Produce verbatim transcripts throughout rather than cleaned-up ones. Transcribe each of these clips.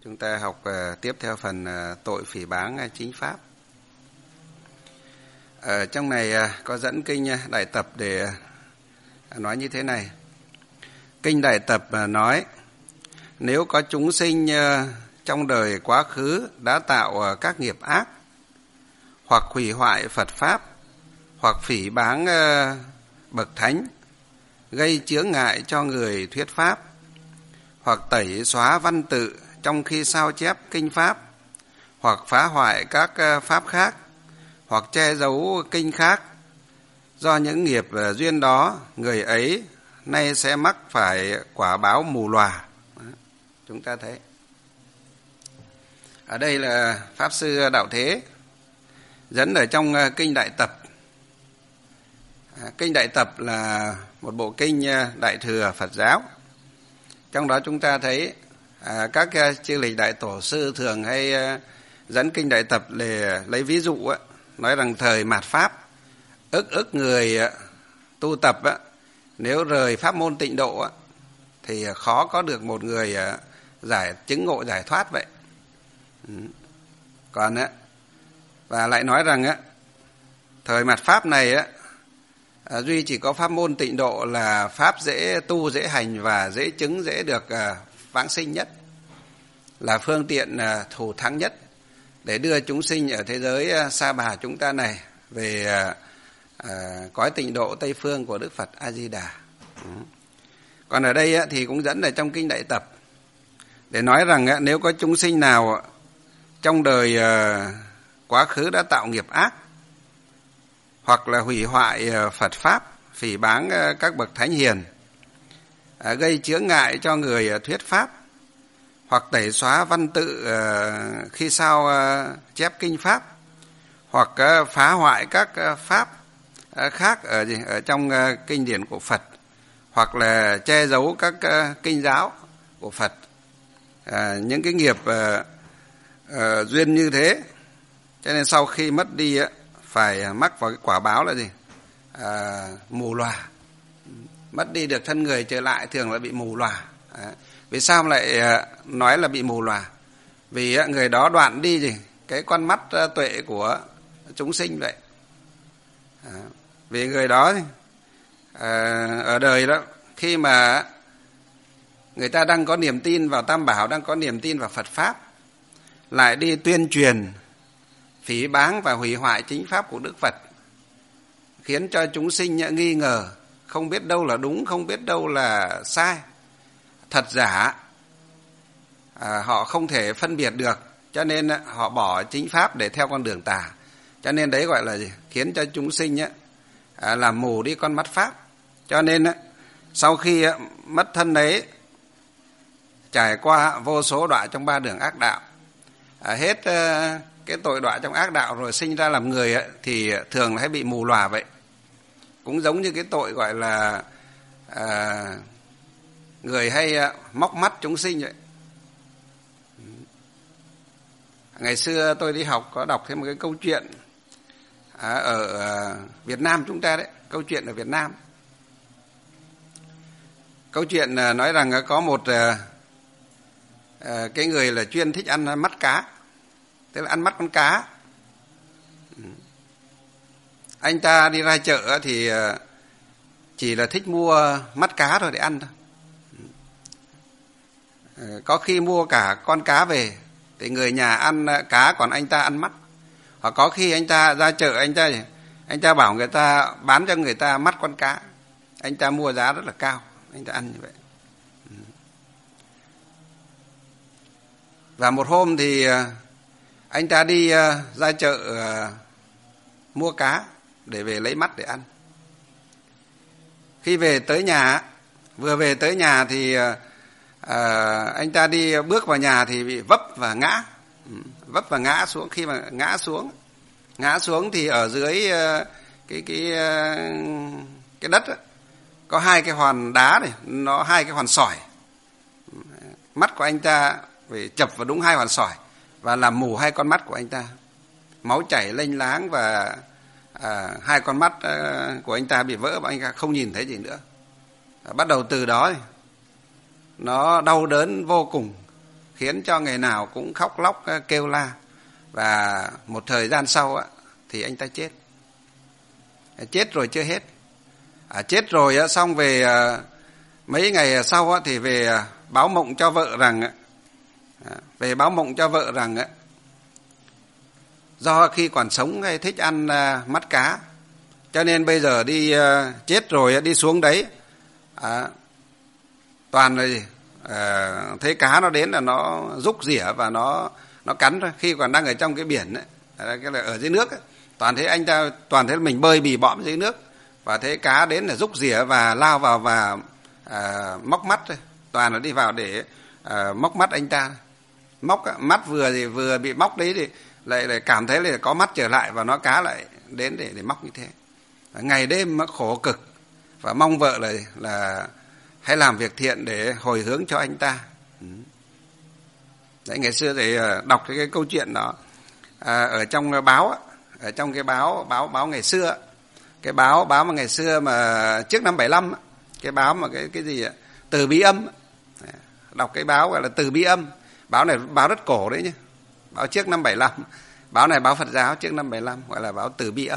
Chúng ta học uh, tiếp theo phần uh, tội phỉ báng uh, chính pháp. Ở trong này uh, có dẫn kinh uh, Đại Tập để uh, nói như thế này. Kinh Đại Tập uh, nói, nếu có chúng sinh uh, trong đời quá khứ đã tạo uh, các nghiệp ác, hoặc hủy hoại Phật Pháp, hoặc phỉ báng uh, bậc thánh, gây chướng ngại cho người thuyết Pháp, hoặc tẩy xóa văn tự trong khi sao chép kinh Pháp, hoặc phá hoại các Pháp khác, hoặc che giấu kinh khác. Do những nghiệp duyên đó, người ấy nay sẽ mắc phải quả báo mù lòa. Chúng ta thấy. Ở đây là Pháp Sư Đạo Thế dẫn ở trong Kinh Đại Tập. Kinh Đại Tập là một bộ kinh Đại Thừa Phật giáo. Trong đó chúng ta thấy à, các chư lịch đại tổ sư thường hay à, dẫn Kinh Đại Tập để lấy ví dụ á, nói rằng thời mạt Pháp, ức ức người à, tu tập á, nếu rời pháp môn tịnh độ á, thì khó có được một người à, giải chứng ngộ giải thoát vậy. Ừ. Còn á, và lại nói rằng á, thời mạt Pháp này á, À, duy chỉ có pháp môn tịnh độ là pháp dễ tu, dễ hành và dễ chứng, dễ được à, vãng sinh nhất, là phương tiện à, thủ thắng nhất để đưa chúng sinh ở thế giới à, sa bà chúng ta này về à, à, cõi tịnh độ Tây Phương của Đức Phật A Di Đà. Ừ. Còn ở đây á, thì cũng dẫn ở trong Kinh Đại Tập để nói rằng á, nếu có chúng sinh nào trong đời à, quá khứ đã tạo nghiệp ác, hoặc là hủy hoại Phật Pháp, phỉ báng các bậc thánh hiền, gây chướng ngại cho người thuyết Pháp, hoặc tẩy xóa văn tự khi sao chép kinh Pháp, hoặc phá hoại các Pháp khác ở, ở trong kinh điển của Phật, hoặc là che giấu các kinh giáo của Phật. Những cái nghiệp duyên như thế, cho nên sau khi mất đi phải mắc vào cái quả báo là gì? À, mù lòa. Mất đi được thân người trở lại thường là bị mù lòa. À, vì sao lại nói là bị mù lòa? Vì người đó đoạn đi gì? Cái con mắt tuệ của chúng sinh vậy. À, vì người đó à, ở đời đó, khi mà người ta đang có niềm tin vào Tam Bảo, đang có niềm tin vào Phật Pháp, lại đi tuyên truyền phỉ báng và hủy hoại chính pháp của Đức Phật, khiến cho chúng sinh nghi ngờ, không biết đâu là đúng, không biết đâu là sai, thật giả, à, họ không thể phân biệt được, cho nên họ bỏ chính pháp để theo con đường tà. Cho nên đấy gọi là gì? Khiến cho chúng sinh à, làm mù đi con mắt pháp. Cho nên sau khi mất thân đấy, trải qua vô số đọa trong ba đường ác đạo, à, hết cái tội đọa trong ác đạo rồi sinh ra làm người ấy, thì thường hay bị mù lòa vậy. Cũng giống như cái tội gọi là à, người hay móc mắt chúng sinh vậy. Ngày xưa tôi đi học có đọc thêm một cái câu chuyện à, ở à, Việt Nam chúng ta đấy, câu chuyện ở Việt Nam. Câu chuyện à, nói rằng có một à, à, cái người là chuyên thích ăn mắt cá, tức là ăn mắt con cá. Anh ta đi ra chợ thì chỉ là thích mua mắt cá thôi để ăn thôi. Có khi mua cả con cá về thì người nhà ăn cá còn anh ta ăn mắt. Hoặc có khi anh ta ra chợ, anh ta anh ta bảo người ta bán cho người ta mắt con cá, anh ta mua giá rất là cao, anh ta ăn như vậy. Và một hôm thì anh ta đi ra chợ mua cá để về lấy mắt để ăn. Khi về tới nhà, vừa về tới nhà thì à, anh ta đi bước vào nhà thì bị vấp và ngã, vấp và ngã xuống. Khi mà ngã xuống, ngã xuống thì ở dưới cái cái cái đất ấy, có hai cái hòn đá này, nó hai cái hòn sỏi. Mắt của anh ta phải chập vào đúng hai hòn sỏi và làm mù hai con mắt của anh ta, máu chảy lênh láng và à, hai con mắt à, của anh ta bị vỡ và anh ta không nhìn thấy gì nữa. À, bắt đầu từ đó nó đau đớn vô cùng, khiến cho ngày nào cũng khóc lóc kêu la, và một thời gian sau thì anh ta chết. Chết rồi chưa hết, à, chết rồi xong về mấy ngày sau thì về báo mộng cho vợ rằng về báo mộng cho vợ rằng do khi còn sống thích ăn mắt cá, cho nên bây giờ đi chết rồi đi xuống đấy, à, toàn là gì? À, thấy cá nó đến là nó rúc rỉa và nó nó cắn thôi. Khi còn đang ở trong cái biển ấy, cái là ở dưới nước ấy, toàn thấy anh ta toàn thấy mình bơi bì bõm dưới nước, và thấy cá đến là rúc rỉa và lao vào và à, móc mắt thôi. Toàn là đi vào để à, móc mắt anh ta. Móc mắt vừa thì vừa bị móc đấy thì lại lại cảm thấy là có mắt trở lại, và nó cá lại đến để để móc như thế. Ngày đêm nó khổ cực và mong vợ là là hãy làm việc thiện để hồi hướng cho anh ta. Đấy, ngày xưa thì đọc cái, cái câu chuyện đó à, ở trong báo, ở trong cái báo báo báo ngày xưa, cái báo báo mà ngày xưa mà trước năm bảy lăm, cái báo mà cái cái gì ạ, Từ Bí Âm, đọc cái báo gọi là Từ Bí Âm. Báo này báo rất cổ đấy nhé, báo trước năm bảy lăm, báo này báo Phật giáo trước năm bảy lăm, gọi là báo Từ Bí Âm.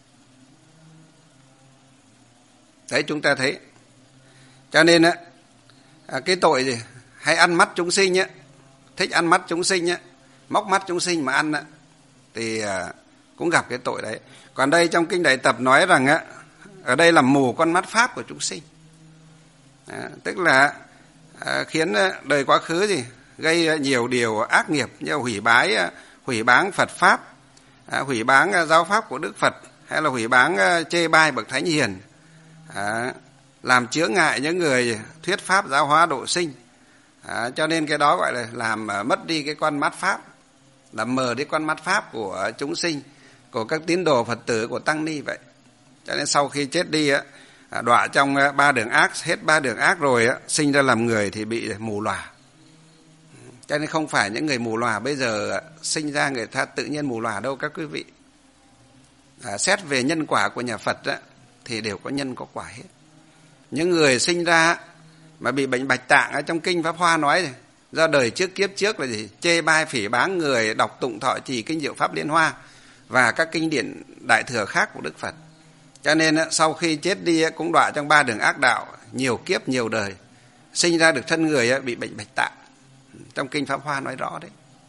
Đấy, chúng ta thấy, cho nên á, cái tội gì hay ăn mắt chúng sinh á, thích ăn mắt chúng sinh á, móc mắt chúng sinh mà ăn á, thì cũng gặp cái tội đấy. Còn đây trong Kinh Đại Tập nói rằng á, ở đây làm mù con mắt pháp của chúng sinh, à, tức là à, khiến đời quá khứ gì gây nhiều điều ác nghiệp như hủy bái, hủy báng Phật pháp, à, hủy báng giáo pháp của Đức Phật, hay là hủy báng chê bai bậc thánh hiền, à, làm chướng ngại những người thuyết pháp giáo hóa độ sinh. À, cho nên cái đó gọi là làm mất đi cái con mắt pháp, làm mờ đi con mắt pháp của chúng sinh, của các tín đồ Phật tử, của tăng ni vậy. Cho nên sau khi chết đi á, đọa trong ba đường ác, hết ba đường ác rồi á, sinh ra làm người thì bị mù lòa. Cho nên không phải những người mù lòa bây giờ sinh ra người ta tự nhiên mù lòa đâu các quý vị. À, xét về nhân quả của nhà Phật á, thì đều có nhân có quả hết. Những người sinh ra mà bị bệnh bạch tạng, ở trong Kinh Pháp Hoa nói rồi, do đời trước kiếp trước là gì? Chê bai phỉ báng người đọc tụng thọ trì kinh Diệu Pháp Liên Hoa và các kinh điển đại thừa khác của Đức Phật. Cho nên sau khi chết đi cũng đọa trong ba đường ác đạo, nhiều kiếp nhiều đời, sinh ra được thân người bị bệnh bạch tạng. Trong Kinh Pháp Hoa nói rõ đấy.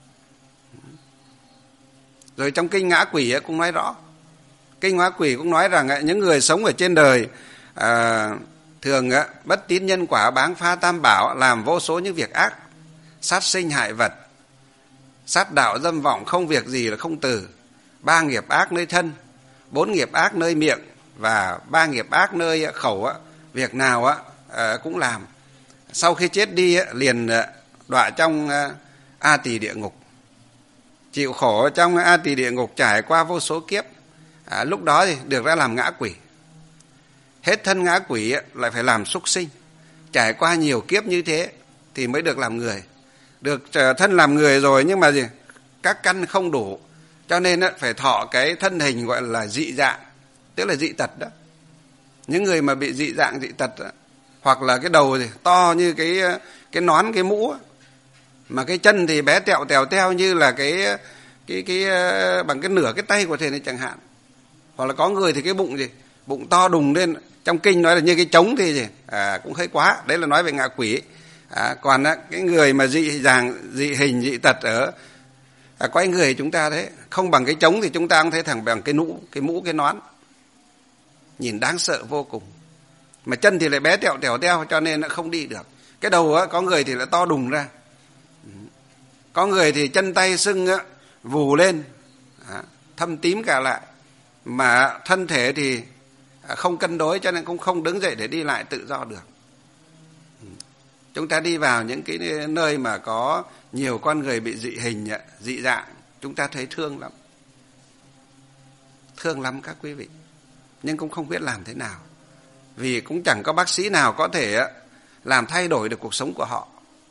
Rồi trong Kinh Ngã Quỷ cũng nói rõ. Kinh Ngã Quỷ cũng nói rằng những người sống ở trên đời à, thường bất tín nhân quả, báng phá tam bảo, làm vô số những việc ác, sát sinh hại vật, sát đạo dâm vọng, không việc gì là không từ. Ba nghiệp ác nơi thân, bốn nghiệp ác nơi miệng, và ba nghiệp ác nơi khẩu, việc nào cũng làm. Sau khi chết đi liền đọa trong A Tỳ địa ngục, chịu khổ trong A Tỳ địa ngục trải qua vô số kiếp. À, lúc đó thì được ra làm ngã quỷ. Hết thân ngã quỷ lại phải làm súc sinh, trải qua nhiều kiếp như thế thì mới được làm người. Được thân làm người rồi nhưng mà gì? Các căn không đủ, cho nên phải thọ cái thân hình gọi là dị dạng, tức là dị tật đó. Những người mà bị dị dạng dị tật đó, hoặc là cái đầu thì to như cái cái nón, cái mũ, mà cái chân thì bé tẹo tèo teo như là cái cái cái bằng cái nửa cái tay của thầy này chẳng hạn. Hoặc là có người thì cái bụng gì, bụng to đùng lên, trong Kinh nói là như cái trống thì gì, à, cũng hơi quá. Đấy là nói về ngạ quỷ. À, còn á, cái người mà dị dạng, dị hình, dị tật ở à, quanh người chúng ta đấy, không bằng cái trống thì chúng ta cũng thấy thẳng bằng cái nụ, cái mũ, cái nón, nhìn đáng sợ vô cùng. Mà chân thì lại bé tẹo tèo teo, cho nên nó không đi được. Cái đầu á, có người thì lại to đùng ra, có người thì chân tay sưng á, vù lên, à, thâm tím cả lại, mà thân thể thì không cân đối, cho nên cũng không đứng dậy để đi lại tự do được. Chúng ta đi vào những cái nơi mà có nhiều con người bị dị hình, dị dạng, chúng ta thấy thương lắm. Thương lắm các quý vị. Nhưng cũng không biết làm thế nào. Vì cũng chẳng có bác sĩ nào có thể làm thay đổi được cuộc sống của họ.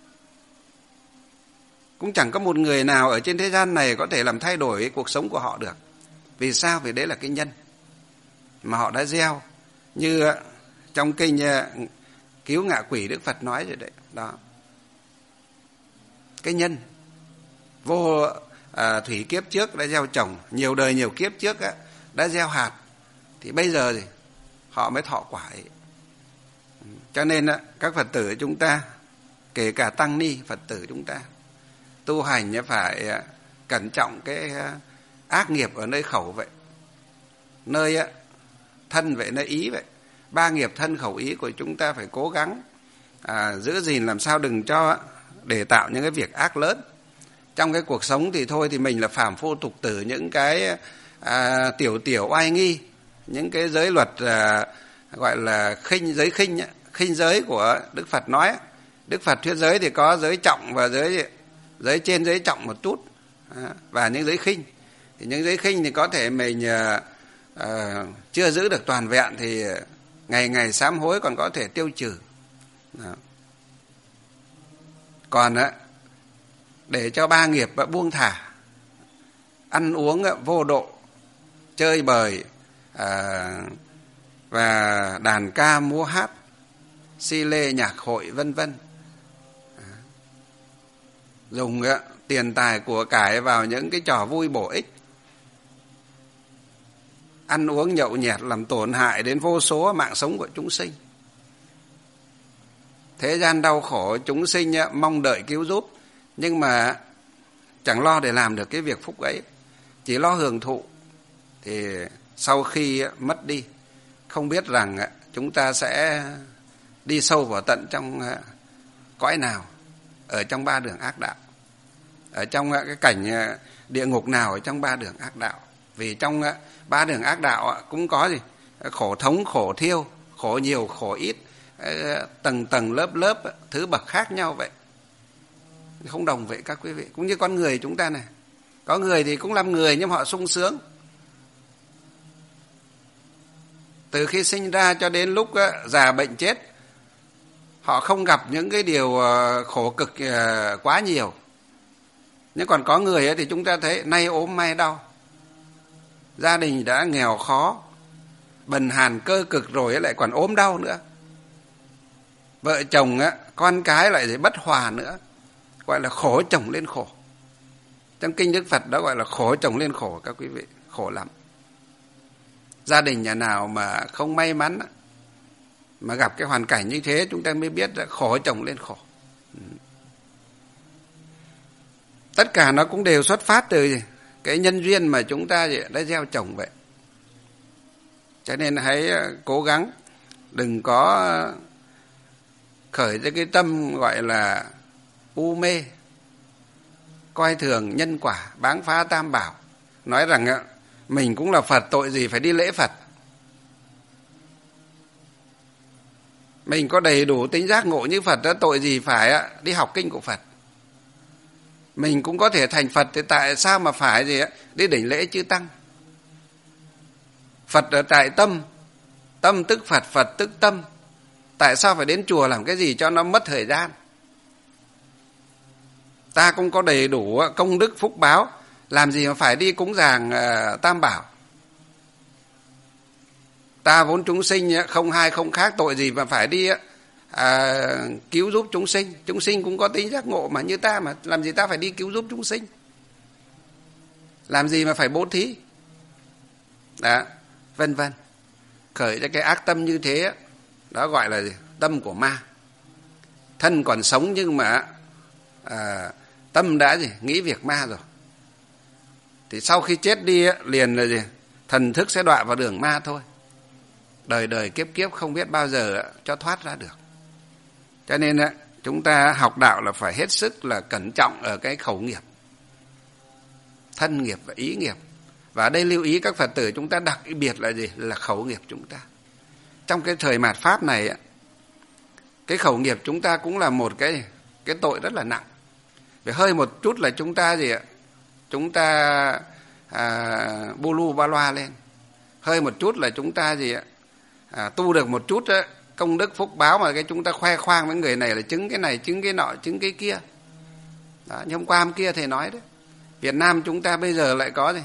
Cũng chẳng có một người nào ở trên thế gian này có thể làm thay đổi cuộc sống của họ được. Vì sao? Vì đấy là cái nhân mà họ đã gieo. Như trong Kinh Cứu Ngạ Quỷ Đức Phật nói rồi đấy. Đó. cái nhân. Vô à, thủy kiếp trước đã gieo trồng, nhiều đời nhiều kiếp trước á, đã gieo hạt, thì bây giờ thì họ mới thọ quả ấy. Cho nên á, các Phật tử chúng ta, kể cả tăng ni Phật tử chúng ta, tu hành phải cẩn trọng cái ác nghiệp ở nơi khẩu vậy, nơi thân vậy, nơi ý vậy. Ba nghiệp thân khẩu ý của chúng ta phải cố gắng à, giữ gìn làm sao đừng cho để tạo những cái việc ác lớn. Trong cái cuộc sống thì thôi thì mình là phàm phu tục tử, những cái à, tiểu tiểu oai nghi, những cái giới luật à, gọi là khinh giới khinh khinh giới của Đức Phật nói. Đức Phật thuyết giới thì có giới trọng và giới giới trên giới trọng một chút à, và những giới khinh. Thì những giới khinh thì có thể mình à, à, chưa giữ được toàn vẹn thì ngày ngày sám hối còn có thể tiêu trừ. Đó. Còn á, để cho ba nghiệp buông thả, ăn uống vô độ, chơi bời à, và đàn ca múa hát, si lê nhạc hội vân vân, dùng á, tiền tài của cải vào những cái trò vui bổ ích, ăn uống nhậu nhẹt làm tổn hại đến vô số mạng sống của chúng sinh. Thế gian đau khổ, chúng sinh mong đợi cứu giúp, nhưng mà chẳng lo để làm được cái việc phúc ấy, chỉ lo hưởng thụ. Thì sau khi mất đi, không biết rằng chúng ta sẽ đi sâu vào tận trong cõi nào, ở trong ba đường ác đạo, ở trong cái cảnh địa ngục nào ở trong ba đường ác đạo. Vì trong ba đường ác đạo cũng có gì? Khổ thống, khổ thiêu, khổ nhiều, khổ ít, tầng tầng lớp lớp, thứ bậc khác nhau vậy. Không đồng vậy các quý vị. Cũng như con người chúng ta này. Có người thì cũng làm người nhưng họ sung sướng. Từ khi sinh ra cho đến lúc già bệnh chết, họ không gặp những cái điều khổ cực quá nhiều. Nhưng còn có người thì chúng ta thấy nay ốm mai đau, gia đình đã nghèo khó, bần hàn cơ cực rồi lại còn ốm đau nữa. Vợ chồng con cái lại thì bất hòa nữa, gọi là khổ chồng lên khổ. Trong kinh Đức Phật đó gọi là khổ chồng lên khổ các quý vị, khổ lắm. Gia đình nhà nào mà không may mắn mà gặp cái hoàn cảnh như thế, chúng ta mới biết là khổ chồng lên khổ. Tất cả nó cũng đều xuất phát từ cái nhân duyên mà chúng ta đã gieo trồng vậy. Cho nên hãy cố gắng đừng có khởi ra cái tâm gọi là u mê, coi thường nhân quả, báng phá tam bảo, nói rằng mình cũng là Phật, tội gì phải đi lễ Phật. Mình có đầy đủ tính giác ngộ như Phật, tội gì phải đi học kinh của Phật. Mình cũng có thể thành Phật, thì tại sao mà phải gì đi đảnh lễ chư Tăng. Phật ở tại tâm, tâm tức Phật, Phật tức tâm. Tại sao phải đến chùa làm cái gì cho nó mất thời gian. Ta cũng có đầy đủ công đức phúc báo, làm gì mà phải đi cúng dường uh, tam bảo. Ta vốn chúng sinh không hai không khác, tội gì mà phải đi à, cứu giúp chúng sinh. Chúng sinh cũng có tính giác ngộ mà như ta mà, làm gì ta phải đi cứu giúp chúng sinh. Làm gì mà phải bố thí. Đó, vân vân. Khởi ra cái ác tâm như thế, đó gọi là gì? Tâm của ma. Thân còn sống nhưng mà à, tâm đã gì? Nghĩ việc ma rồi. Thì sau khi chết đi liền là gì? Thần thức sẽ đọa vào đường ma thôi. Đời đời kiếp kiếp không biết bao giờ cho thoát ra được. Cho nên chúng ta học đạo là phải hết sức là cẩn trọng ở cái khẩu nghiệp, thân nghiệp và ý nghiệp. Và ở đây lưu ý các Phật tử chúng ta đặc biệt là gì? Là khẩu nghiệp chúng ta. Trong cái thời mạt Pháp này, cái khẩu nghiệp chúng ta cũng là một cái, cái tội rất là nặng. Vì hơi một chút là chúng ta gì ạ? Chúng ta à, bu lu ba loa lên. Hơi một chút là chúng ta gì ạ? À, tu được một chút á, công đức phúc báo mà cái chúng ta khoe khoang với người này là chứng cái này, chứng cái nọ, chứng cái kia. Đó, như hôm qua hôm kia thầy nói đấy. Việt Nam chúng ta bây giờ lại có gì?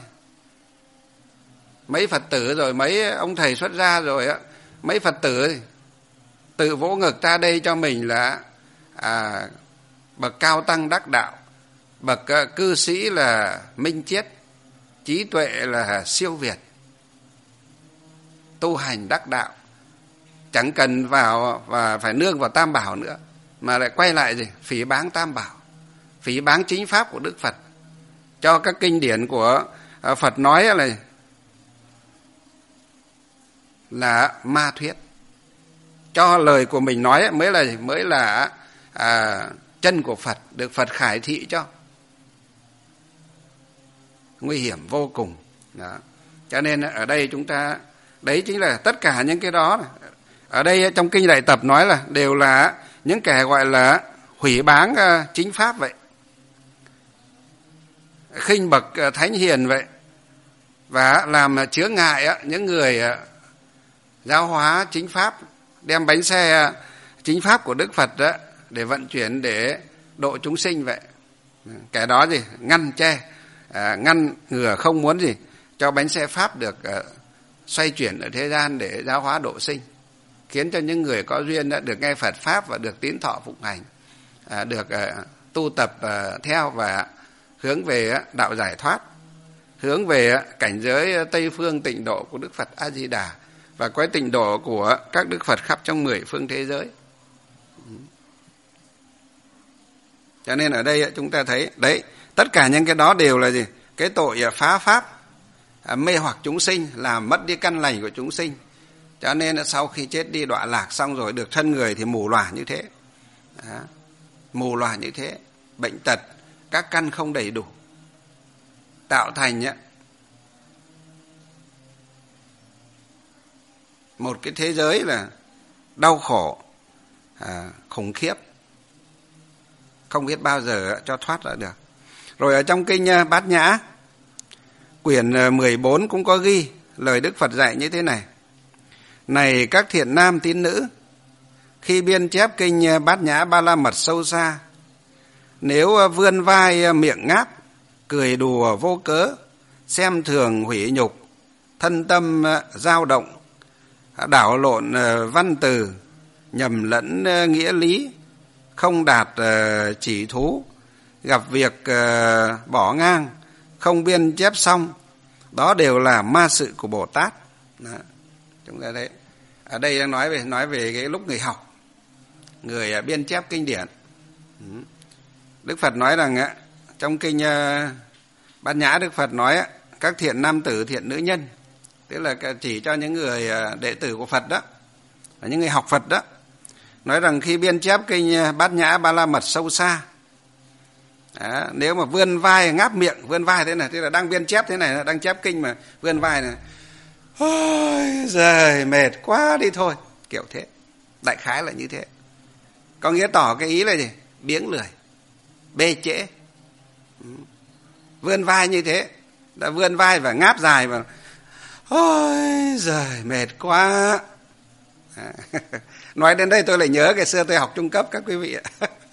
Mấy Phật tử rồi, mấy ông thầy xuất gia rồi á, mấy Phật tử tự vỗ ngực ta đây cho mình là à, bậc cao tăng đắc đạo, bậc cư sĩ là minh triết, trí tuệ là siêu việt, tu hành đắc đạo, chẳng cần vào và phải nương vào tam bảo nữa, mà lại quay lại gì? Phỉ báng tam bảo, phỉ báng chính pháp của Đức Phật, cho các kinh điển của Phật nói là là ma thuyết, cho lời của mình nói mới là mới là à, chân của Phật, được Phật khải thị cho. Nguy hiểm vô cùng. Đó. Cho nên ở đây chúng ta, đấy chính là tất cả những cái đó. Ở đây trong Kinh Đại Tập nói là đều là những kẻ gọi là hủy báng chính pháp vậy, khinh bậc thánh hiền vậy, và làm chướng ngại những người giáo hóa chính pháp, đem bánh xe chính pháp của Đức Phật đó để vận chuyển để độ chúng sinh vậy. Kẻ đó gì? Ngăn che, à, ngăn ngừa không muốn gì cho bánh xe pháp được à, xoay chuyển ở thế gian để giáo hóa độ sinh, khiến cho những người có duyên đã được nghe Phật pháp và được tín thọ phụng hành, à, được à, tu tập à, theo và hướng về đạo giải thoát, hướng về cảnh giới Tây phương tịnh độ của Đức Phật A Di Đà và cái tịnh độ của các Đức Phật khắp trong mười phương thế giới. Cho nên ở đây chúng ta thấy đấy, tất cả những cái đó đều là gì? Cái tội phá pháp, mê hoặc chúng sinh, làm mất đi căn lành của chúng sinh. Cho nên sau khi chết đi đọa lạc xong rồi được thân người thì mù lòa như thế. Đó. Mù lòa như thế, bệnh tật, các căn không đầy đủ, tạo thành nhá, một cái thế giới là đau khổ, à, khủng khiếp, không biết bao giờ cho thoát ra được. Rồi ở trong Kinh Bát Nhã, quyển mười bốn cũng có ghi lời Đức Phật dạy như thế này: này các thiện nam tín nữ, khi biên chép Kinh Bát Nhã Ba La Mật sâu xa, nếu vươn vai miệng ngáp, cười đùa vô cớ, xem thường hủy nhục, thân tâm dao động, đảo lộn văn từ, nhầm lẫn nghĩa lý, không đạt chỉ thú, gặp việc bỏ ngang, không biên chép xong, đó đều là ma sự của Bồ Tát. Đó. Chúng ta thấy ở đây đang nói về nói về cái lúc người học, người biên chép kinh điển. Đức Phật nói rằng trong Kinh Bát Nhã, Đức Phật nói các thiện nam tử, thiện nữ nhân, tức là chỉ cho những người đệ tử của Phật đó, những người học Phật đó, nói rằng khi biên chép Kinh Bát Nhã Ba La Mật sâu xa, đó, nếu mà vươn vai ngáp miệng, vươn vai thế này, tức là đang biên chép thế này, đang chép kinh mà vươn vai này, ôi giời mệt quá đi thôi, kiểu thế, đại khái là như thế. Có nghĩa tỏ cái ý là gì? Biếng lười, bê trễ, vươn vai như thế, đã vươn vai và ngáp dài và ôi giời mệt quá. À, nói đến đây tôi lại nhớ ngày xưa tôi học trung cấp các quý vị ạ.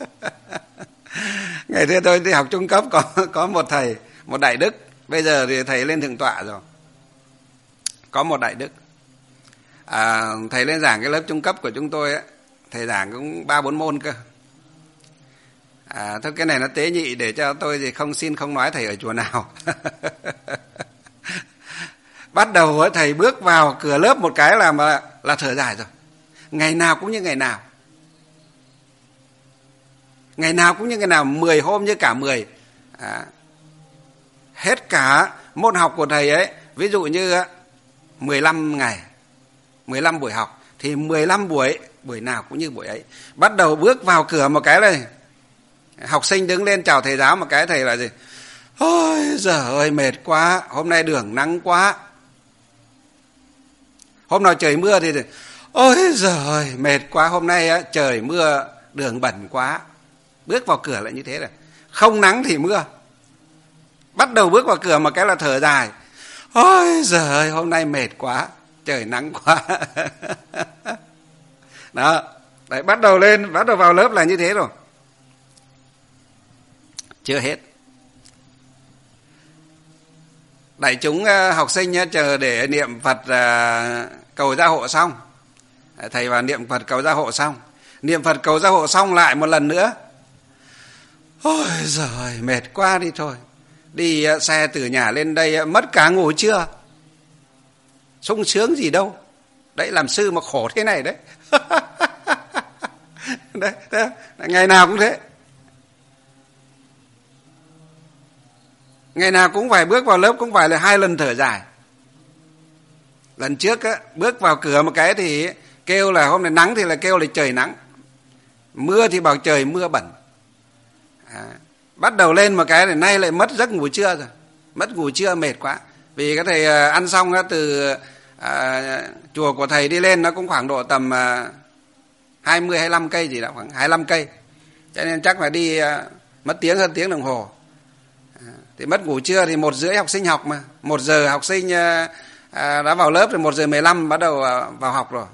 Ngày xưa tôi đi học trung cấp có có một thầy, một đại đức, bây giờ thì thầy lên thượng tọa rồi. Có một đại đức, à, thầy lên giảng cái lớp trung cấp của chúng tôi ấy, thầy giảng cũng ba bốn môn cơ. À, thôi cái này nó tế nhị để cho tôi thì không xin không nói thầy ở chùa nào. Bắt đầu ấy, thầy bước vào cửa lớp một cái là mà là thở dài rồi. Ngày nào cũng như ngày nào. Ngày nào cũng như ngày nào, mười hôm như cả mười. À, hết cả môn học của thầy ấy, ví dụ như mười lăm ngày, mười lăm buổi học, thì mười lăm buổi, buổi nào cũng như buổi ấy. Bắt đầu bước vào cửa một cái này, học sinh đứng lên chào thầy giáo một cái, thầy là gì? Ôi giời ơi mệt quá, hôm nay đường nắng quá. Hôm nào trời mưa thì ôi giời ơi mệt quá, hôm nay trời mưa đường bẩn quá. Bước vào cửa lại như thế rồi, không nắng thì mưa. Bắt đầu bước vào cửa một cái là thở dài, ôi giời ơi hôm nay mệt quá, trời nắng quá. Đó, đấy, bắt đầu lên, bắt đầu vào lớp là như thế rồi. Chưa hết, đại chúng học sinh chờ để niệm Phật cầu gia hộ xong, thầy vào niệm Phật cầu gia hộ xong, niệm Phật cầu gia hộ xong lại một lần nữa, Ôi giời, mệt quá đi thôi. Đi xe từ nhà lên đây mất cả ngủ trưa. Sung sướng gì đâu. Đấy, làm sư mà khổ thế này đấy. Đấy, đấy, ngày nào cũng thế. Ngày nào cũng phải bước vào lớp cũng phải là hai lần thở dài. Lần trước á, bước vào cửa một cái thì kêu là hôm nay nắng thì là kêu là trời nắng, mưa thì bảo trời mưa bẩn. À, bắt đầu lên một cái thì nay lại mất giấc ngủ trưa rồi. Mất ngủ trưa mệt quá. Vì cái thầy ăn xong đó, từ à, chùa của thầy đi lên nó cũng khoảng độ tầm à, hai mươi hai mươi lăm cây gì đó, khoảng hai mươi lăm cây. Cho nên chắc phải đi à, mất tiếng hơn tiếng đồng hồ. À, thì mất ngủ trưa thì một rưỡi học sinh học mà. Một giờ học sinh à, à, đã vào lớp rồi, một giờ mười lăm bắt đầu à, vào học rồi.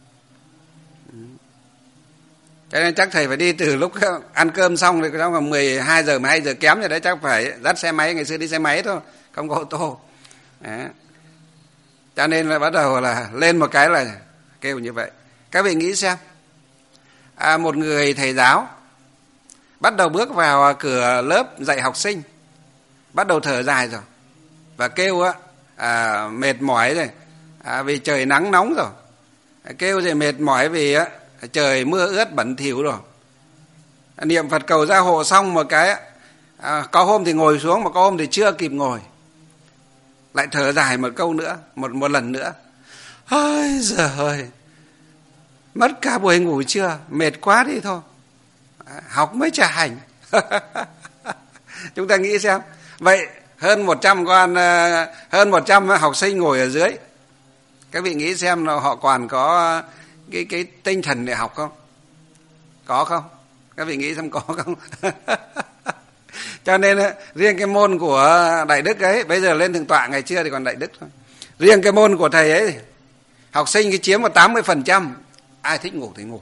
Cho nên chắc thầy phải đi từ lúc ăn cơm xong thì trong khoảng mười hai giờ, mười hai giờ kém rồi đấy, chắc phải dắt xe máy, ngày xưa đi xe máy thôi, không có ô tô. Đấy. Cho nên là bắt đầu là lên một cái là kêu như vậy. Các vị nghĩ xem, à, một người thầy giáo bắt đầu bước vào cửa lớp dạy học sinh, bắt đầu thở dài rồi và kêu á, à, mệt mỏi rồi, à, vì trời nắng nóng rồi, kêu rồi mệt mỏi vì á, trời mưa ướt bẩn thỉu rồi. Niệm Phật cầu gia hộ xong một cái, à, có hôm thì ngồi xuống mà có hôm thì chưa kịp ngồi, lại thở dài một câu nữa, một một lần nữa. Ôi giời ơi, mất cả buổi ngủ trưa, mệt quá đi thôi, học mới chả hành. Chúng ta nghĩ xem, vậy hơn một trăm con, hơn một trăm học sinh ngồi ở dưới, các vị nghĩ xem là họ còn có cái cái tinh thần để học không? Có không? Các vị nghĩ xem có không? Cho nên riêng cái môn của Đại Đức ấy, bây giờ lên Thượng tọa, ngày xưa thì còn Đại Đức thôi. Riêng cái môn của thầy ấy, học sinh cái chiếm vào tám mươi phần trăm, ai thích ngủ thì ngủ.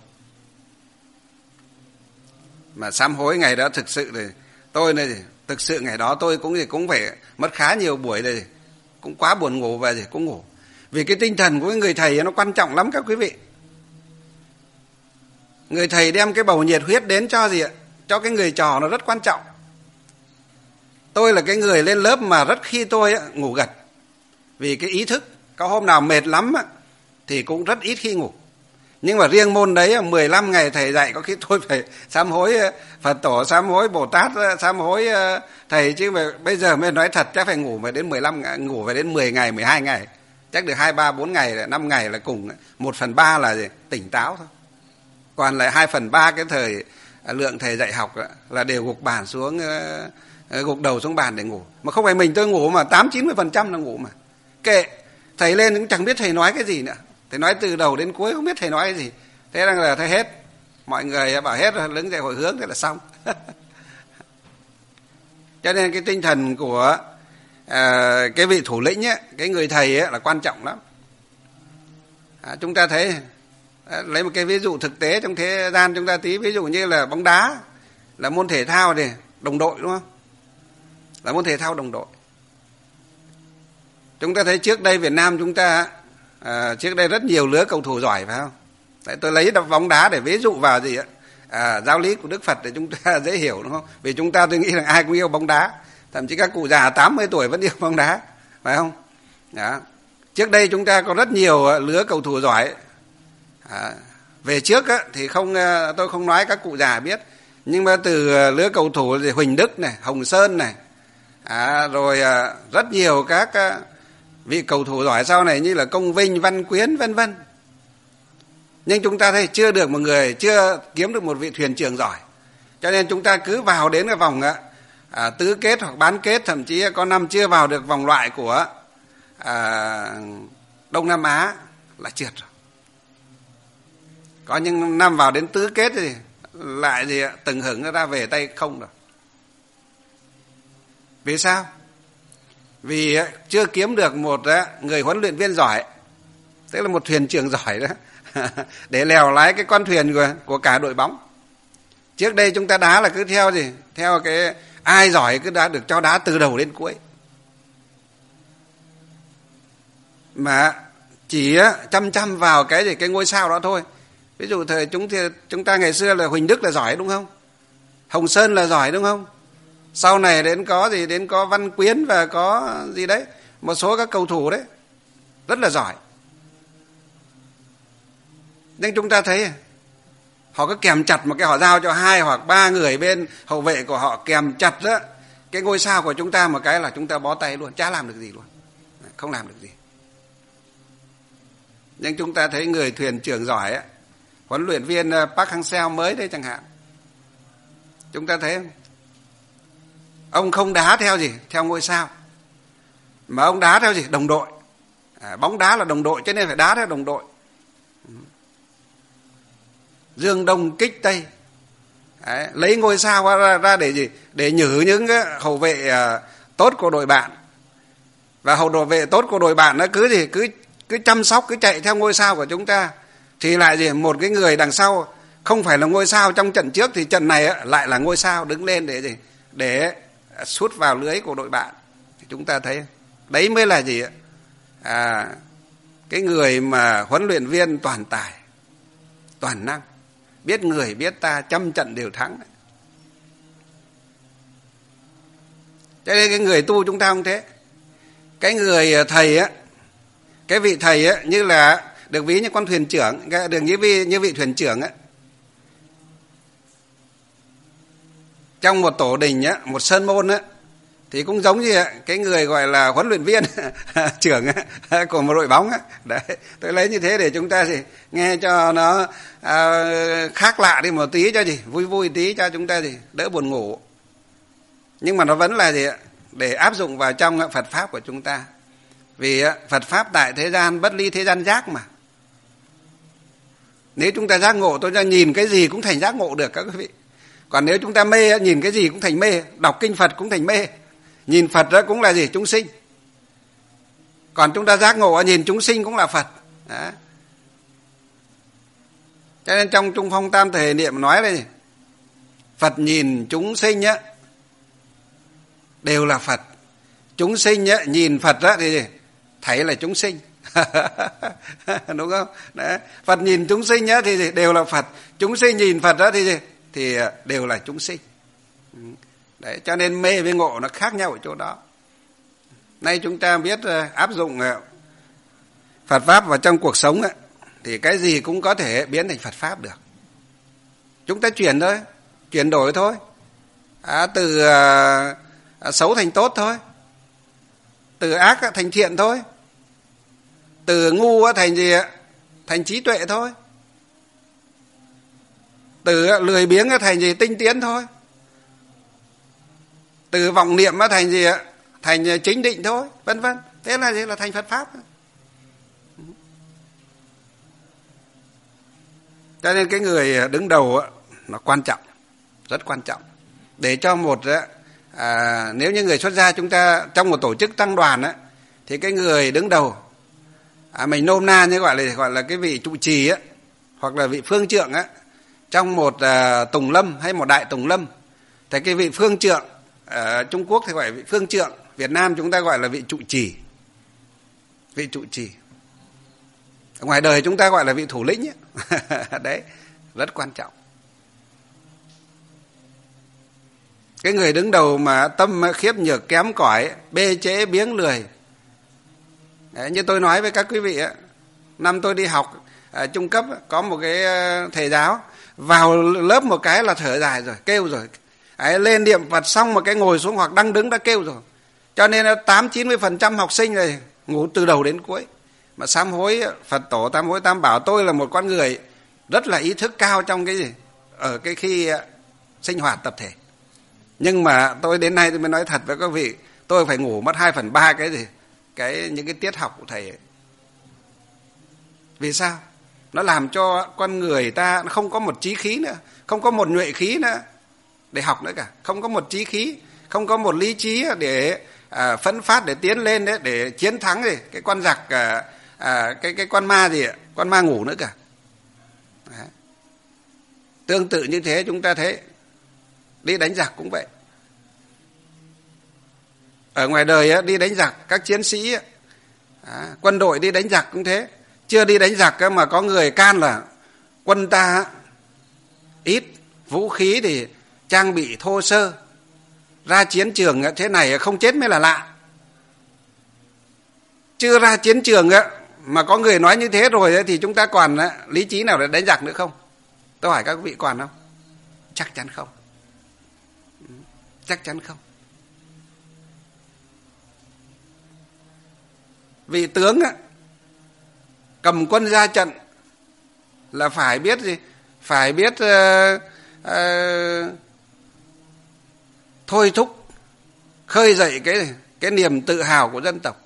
Mà sám hối ngày đó thực sự thì tôi này, thực sự ngày đó tôi cũng cũng phải mất khá nhiều buổi rồi, cũng quá buồn ngủ về thì cũng ngủ. Vì cái tinh thần của cái người thầy nó quan trọng lắm các quý vị. Người thầy đem cái bầu nhiệt huyết đến cho gì ạ? Cho cái người trò nó rất quan trọng. Tôi là cái người lên lớp mà rất khi tôi á, ngủ gật. Vì cái ý thức, có hôm nào mệt lắm á, thì cũng rất ít khi ngủ. Nhưng mà riêng môn đấy mười lăm ngày thầy dạy có khi tôi phải sám hối Phật tổ, sám hối Bồ Tát, sám hối thầy, chứ mà bây giờ mới nói thật chắc phải ngủ phải đến mười lăm, ngủ phải đến mười ngày, mười hai ngày. Chắc được hai, ba, bốn ngày, năm ngày là cùng. Một phần ba là gì? Tỉnh táo thôi. Còn lại hai phần ba cái thời lượng thầy dạy học là đều gục bàn xuống, gục đầu xuống bàn để ngủ. Mà không phải mình tôi ngủ mà tám chín mươi phần trăm là ngủ mà. Kệ, thầy lên cũng chẳng biết thầy nói cái gì nữa. Thầy nói từ đầu đến cuối không biết thầy nói cái gì. Thế rằng là thầy hết. Mọi người bảo hết rồi, đứng dậy hồi hướng thế là xong. Cho nên cái tinh thần của à, cái vị thủ lĩnh ấy, cái người thầy ấy là quan trọng lắm. À, chúng ta thấy, à, lấy một cái ví dụ thực tế trong thế gian chúng ta tí, ví dụ như là bóng đá là môn thể thao thì đồng đội, đúng không? Là môn thể thao đồng đội. Chúng ta thấy trước đây Việt Nam chúng ta à, trước đây rất nhiều lứa cầu thủ giỏi, phải không? Đấy, tôi lấy bóng đá để ví dụ vào gì ạ? À, giáo lý của Đức Phật để chúng ta dễ hiểu, đúng không? Vì chúng ta tôi nghĩ rằng ai cũng yêu bóng đá, thậm chí các cụ già tám mươi tuổi vẫn yêu bóng đá, phải không? Đó. Trước đây chúng ta có rất nhiều lứa cầu thủ giỏi. À, về trước á, thì không, tôi không nói các cụ già biết, nhưng mà từ lứa cầu thủ thì Huỳnh Đức này, Hồng Sơn này, à, rồi à, rất nhiều các à, vị cầu thủ giỏi sau này như là Công Vinh, Văn Quyến vân vân. Nhưng chúng ta thấy chưa được một người, chưa kiếm được một vị thuyền trưởng giỏi. Cho nên chúng ta cứ vào đến cái vòng à, tứ kết hoặc bán kết, thậm chí có năm chưa vào được vòng loại của à, Đông Nam Á là trượt rồi. Có những năm vào đến tứ kết thì lại gì từng hưởng ra về tay không rồi. Vì sao? Vì chưa kiếm được một người huấn luyện viên giỏi, tức là một thuyền trưởng giỏi đó, để lèo lái cái con thuyền của, của cả đội bóng. Trước đây chúng ta đá là cứ theo gì? Theo cái ai giỏi cứ đã được cho đá từ đầu đến cuối. Mà chỉ chăm chăm vào cái gì cái ngôi sao đó thôi. Ví dụ thời chúng chúng ta ngày xưa là Huỳnh Đức là giỏi, đúng không? Hồng Sơn là giỏi đúng không? Sau này đến có gì, đến có Văn Quyến và có gì đấy, một số các cầu thủ đấy rất là giỏi. Nhưng chúng ta thấy họ cứ kèm chặt một cái, họ giao cho hai hoặc ba người bên hậu vệ của họ kèm chặt đó cái ngôi sao của chúng ta một cái là chúng ta bó tay luôn, chả làm được gì luôn, không làm được gì. Nhưng chúng ta thấy người thuyền trưởng giỏi ấy, huấn luyện viên Park Hang-seo mới đấy chẳng hạn, chúng ta thấy ông không đá theo gì, theo ngôi sao, mà ông đá theo gì, đồng đội. À, bóng đá là đồng đội cho nên phải đá theo đồng đội. Dương Đông kích Tây. Đấy, lấy ngôi sao ra, ra để gì? Để nhử những cái hậu vệ à, tốt của đội bạn. Và hậu đội vệ tốt của đội bạn nó cứ gì, cứ cứ chăm sóc, cứ chạy theo ngôi sao của chúng ta. Thì lại gì, một cái người đằng sau không phải là ngôi sao trong trận trước thì trận này á, lại là ngôi sao đứng lên để gì? Để sút vào lưới của đội bạn. Thì chúng ta thấy đấy mới là gì ạ? À, cái người mà huấn luyện viên toàn tài, toàn năng, biết người biết ta, trăm trận đều thắng. Cho nên cái người tu chúng ta không thế. Cái người thầy á, cái vị thầy á, như là được ví như con thuyền trưởng, được như vị, như vị thuyền trưởng á. Trong một tổ đình á, một sơn môn á, thì cũng giống như cái người gọi là huấn luyện viên trưởng của một đội bóng á. Đấy, tôi lấy như thế để chúng ta thì nghe cho nó à, khác lạ đi một tí, cho gì vui vui tí, cho chúng ta thì đỡ buồn ngủ. Nhưng mà nó vẫn là gì ạ? Để áp dụng vào trong Phật pháp của chúng ta. Vì Phật pháp tại thế gian bất ly thế gian giác mà. Nếu chúng ta giác ngộ, tôi ra nhìn cái gì cũng thành giác ngộ được các quý vị. Còn nếu chúng ta mê, nhìn cái gì cũng thành mê, đọc kinh Phật cũng thành mê. Nhìn Phật đó cũng là gì? Chúng sinh. Còn chúng ta giác ngộ, nhìn chúng sinh cũng là Phật. Đó. Cho nên trong Trung Phong Tam Thể Niệm nói đây, Phật nhìn chúng sinh á, đều là Phật. Chúng sinh á, nhìn Phật á, thì thấy là chúng sinh. Đúng không? Đấy. Phật nhìn chúng sinh á, thì đều là Phật. Chúng sinh nhìn Phật á, thì, thì đều là chúng sinh. Đấy, cho nên mê với ngộ nó khác nhau ở chỗ đó. Nay chúng ta biết áp dụng Phật Pháp vào trong cuộc sống ấy, thì cái gì cũng có thể biến thành Phật Pháp được. Chúng ta chuyển thôi, chuyển đổi thôi. À, từ à, xấu thành tốt thôi. Từ ác thành thiện thôi. Từ ngu thành gì ạ? Thành trí tuệ thôi. Từ lười biếng thành gì? Tinh tiến thôi. Từ vọng niệm thành gì ạ? Thành chính định thôi, vân vân. Thế là gì? Là thành Phật Pháp. Cho nên cái người đứng đầu nó quan trọng, rất quan trọng. Để cho một à, nếu như người xuất gia chúng ta trong một tổ chức tăng đoàn á, thì cái người đứng đầu, à, mình nôm na như gọi là gọi là cái vị trụ trì á, hoặc là vị phương trượng á, trong một à, tùng lâm hay một đại tùng lâm, thì cái vị phương trượng ở Trung Quốc thì gọi vị phương trượng, Việt Nam chúng ta gọi là vị trụ trì, vị trụ trì. Ở ngoài đời chúng ta gọi là vị thủ lĩnh ấy. Đấy, rất quan trọng. Cái người đứng đầu mà tâm khiếp nhược kém cỏi, bê trễ biếng lười. Đấy, như tôi nói với các quý vị ấy, năm tôi đi học ở trung cấp có một cái thầy giáo vào lớp một cái là thở dài rồi, kêu rồi. Đấy, lên niệm Phật xong một cái ngồi xuống hoặc đang đứng đã kêu rồi. Cho nên tám chín mươi phần trăm học sinh này ngủ từ đầu đến cuối. Mà sám hối Phật tổ tam hối tam bảo, tôi là một con người rất là ý thức cao trong cái gì ở cái khi sinh hoạt tập thể. Nhưng mà tôi đến nay tôi mới nói thật với các vị, tôi phải ngủ mất hai phần ba cái gì cái những cái tiết học của thầy ấy. Vì sao? Nó làm cho con người ta nó không có một chí khí nữa, không có một nhuệ khí nữa để học nữa cả, không có một chí khí, không có một lý trí để à, phấn phát, để tiến lên đấy, để chiến thắng gì cái con giặc à, à, cái cái con ma gì ạ, con ma ngủ nữa cả. Đấy. Tương tự như thế chúng ta thấy đi đánh giặc cũng vậy. Ở ngoài đời á, đi đánh giặc các chiến sĩ á, à, quân đội đi đánh giặc cũng thế. Chưa đi đánh giặc á, mà có người can là quân ta ít, vũ khí thì trang bị thô sơ, ra chiến trường thế này không chết mới là lạ. Chưa ra chiến trường mà có người nói như thế rồi thì chúng ta còn lý trí nào để đánh giặc nữa không? Tôi hỏi các vị còn không? Chắc chắn không. Chắc chắn không. Vị tướng cầm quân ra trận là phải biết gì? Phải biết uh, uh, thôi thúc, khơi dậy cái cái niềm tự hào của dân tộc,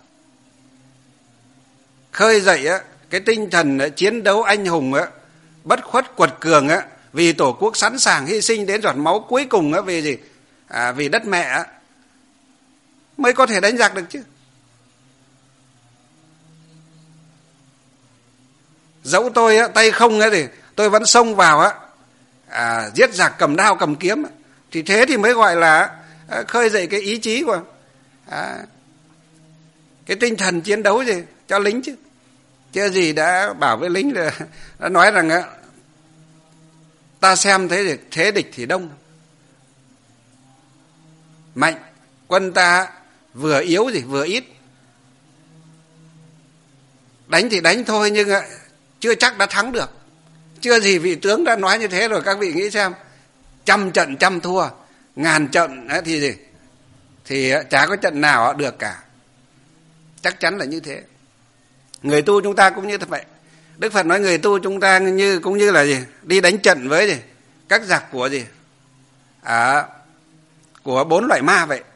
khơi dậy á cái tinh thần chiến đấu anh hùng á, bất khuất quật cường á, vì tổ quốc sẵn sàng hy sinh đến giọt máu cuối cùng á, vì gì? À, vì đất mẹ á, mới có thể đánh giặc được chứ. Dẫu tôi á, tay không á, thì tôi vẫn xông vào á, à, giết giặc cầm đao cầm kiếm á. Thì thế thì mới gọi là à, khơi dậy cái ý chí của à, cái tinh thần chiến đấu gì cho lính chứ. Chứ gì đã bảo với lính là đã nói rằng á, ta xem thế thì thế địch thì đông mạnh, quân ta vừa yếu gì vừa ít, đánh thì đánh thôi nhưng chưa chắc đã thắng được. Chưa gì vị tướng đã nói như thế rồi, các vị nghĩ xem, trăm trận trăm thua, ngàn trận thì gì thì chả có trận nào được cả. Chắc chắn là như thế. Người tu chúng ta cũng như vậy. Đức Phật nói người tu chúng ta như cũng như là gì? Đi đánh trận với gì? Các giặc của gì? À, của bốn loại ma vậy.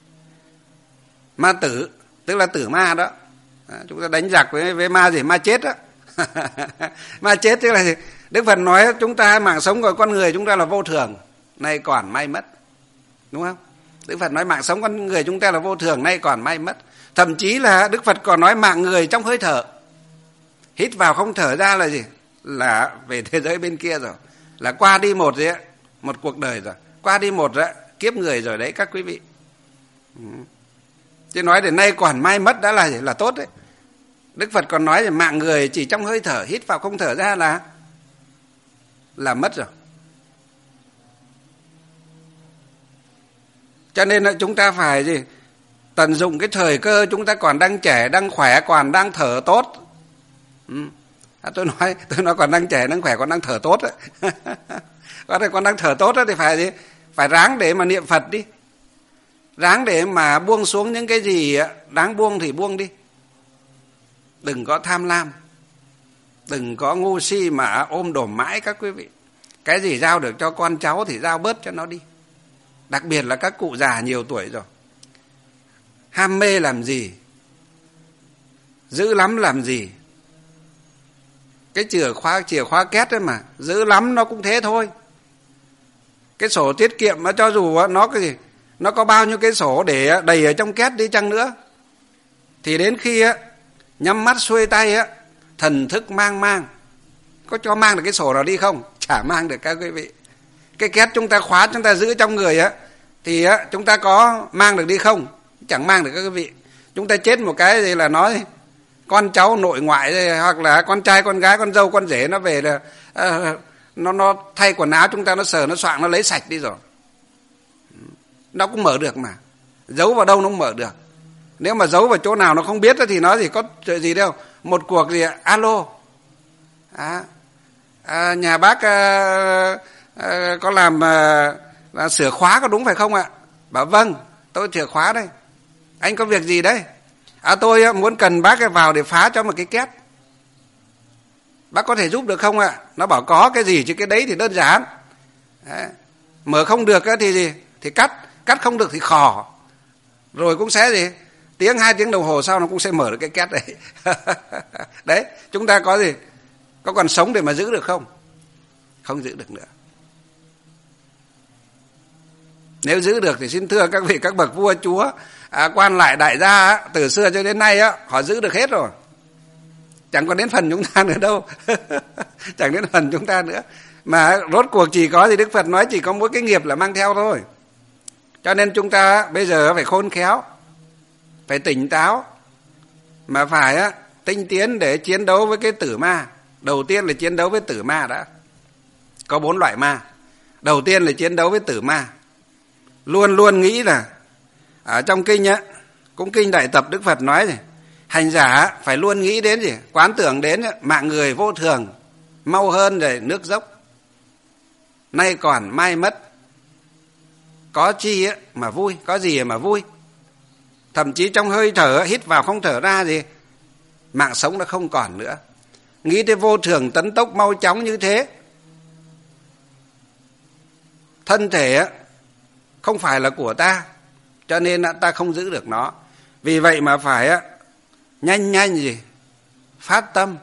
Ma tử, tức là tử ma đó. À, chúng ta đánh giặc với, với ma gì? Ma chết đó. Ma chết tức là gì? Đức Phật nói chúng ta mạng sống của con người chúng ta là vô thường, nay còn may mất. Đúng không? Đức Phật nói mạng sống con người chúng ta là vô thường, nay còn may mất. Thậm chí là Đức Phật còn nói mạng người trong hơi thở. Hít vào không thở ra là gì? Là về thế giới bên kia rồi. Là qua đi một gì? Một cuộc đời rồi. Qua đi một kiếp người rồi đấy các quý vị. Chứ nói đến nay còn may mất đã là gì? Là tốt đấy. Đức Phật còn nói là mạng người chỉ trong hơi thở, hít vào không thở ra là là mất rồi. Cho nên là chúng ta phải gì? Tận dụng cái thời cơ chúng ta còn đang trẻ, đang khỏe, còn đang thở tốt. Ừ. À, tôi nói tôi nói còn đang trẻ, đang khỏe, còn đang thở tốt đấy. Còn còn đang thở tốt đó thì phải gì? Phải ráng để mà niệm Phật đi. Ráng để mà buông xuống những cái gì đáng buông thì buông đi. Đừng có tham lam, đừng có ngu si mà ôm đồm mãi các quý vị. Cái gì giao được cho con cháu thì giao bớt cho nó đi. Đặc biệt là các cụ già nhiều tuổi rồi. Ham mê làm gì? Giữ lắm làm gì? Cái chìa khóa chìa khóa két ấy mà, giữ lắm nó cũng thế thôi. Cái sổ tiết kiệm mà cho dù nó cái gì, nó có bao nhiêu cái sổ để đầy ở trong két đi chăng nữa, thì đến khi á nhắm mắt xuôi tay á, thần thức mang mang, có cho mang được cái sổ nào đi không? Chả mang được các quý vị. Cái két chúng ta khóa, chúng ta giữ trong người á, thì á chúng ta có mang được đi không? Chẳng mang được các quý vị. Chúng ta chết một cái gì là nói con cháu nội ngoại hoặc là con trai con gái con dâu con rể nó về là uh, nó nó thay quần áo chúng ta, nó sờ nó soạn nó lấy sạch đi rồi. Nó cũng mở được mà. Giấu vào đâu nó cũng mở được. Nếu mà giấu vào chỗ nào nó không biết thì nó gì có chuyện gì đâu. Một cuộc gì alo. À, à, nhà bác à, à, có làm à, à, sửa khóa có đúng phải không ạ? Bảo vâng, tôi sửa khóa đây. Anh có việc gì đấy? À tôi muốn cần bác vào để phá cho một cái két. Bác có thể giúp được không ạ? Nó bảo có cái gì chứ cái đấy thì đơn giản. Đấy. Mở không được thì gì? Thì cắt. Cắt không được thì khò. Rồi cũng sẽ gì? Tiếng hai tiếng đồng hồ sau nó cũng sẽ mở được cái két đấy. Đấy, chúng ta có gì? Có còn sống để mà giữ được không? Không giữ được nữa. Nếu giữ được thì xin thưa các vị các bậc vua chúa, à, quan lại đại gia từ xưa cho đến nay á, họ giữ được hết rồi. Chẳng còn đến phần chúng ta nữa đâu. Chẳng đến phần chúng ta nữa. Mà rốt cuộc chỉ có gì Đức Phật nói chỉ có mỗi cái nghiệp là mang theo thôi. Cho nên chúng ta bây giờ phải khôn khéo, phải tỉnh táo, mà phải á, tinh tiến để chiến đấu với cái tử ma. Đầu tiên là chiến đấu với tử ma đã. Có bốn loại ma. Đầu tiên là chiến đấu với tử ma. Luôn luôn nghĩ là, ở trong kinh á, cũng kinh Đại Tập Đức Phật nói gì, hành giả phải luôn nghĩ đến gì, quán tưởng đến mạng người vô thường, mau hơn rồi nước dốc, nay còn mai mất, có chi á mà vui, có gì mà vui. Thậm chí trong hơi thở hít vào không thở ra gì, mạng sống nó không còn nữa. Nghĩ tới vô thường tấn tốc mau chóng như thế. Thân thể không phải là của ta, cho nên ta không giữ được nó. Vì vậy mà phải nhanh nhanh gì phát tâm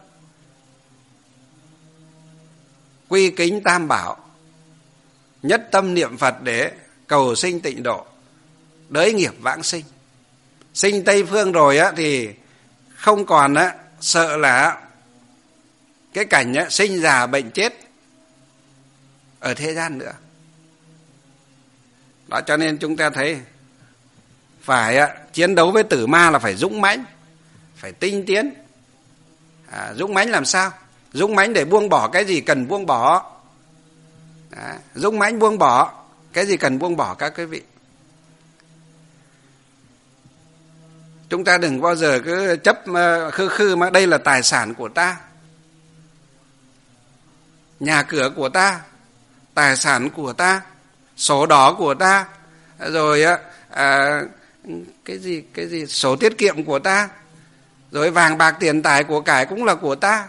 quy kính Tam Bảo, nhất tâm niệm Phật để cầu sinh tịnh độ, đới nghiệp vãng sinh. Sinh Tây Phương rồi á thì không còn á sợ là cái cảnh á, sinh già bệnh chết ở thế gian nữa. Đó, cho nên chúng ta thấy phải á, chiến đấu với tử ma là phải dũng mãnh, phải tinh tiến. À, dũng mãnh làm sao? Dũng mãnh để buông bỏ cái gì cần buông bỏ. Đó, dũng mãnh buông bỏ cái gì cần buông bỏ các quý vị. Chúng ta đừng bao giờ cứ chấp khư khư mà đây là tài sản của ta, nhà cửa của ta, tài sản của ta, sổ đỏ của ta, rồi à, cái gì cái gì sổ tiết kiệm của ta, rồi vàng bạc tiền tài của cải cũng là của ta,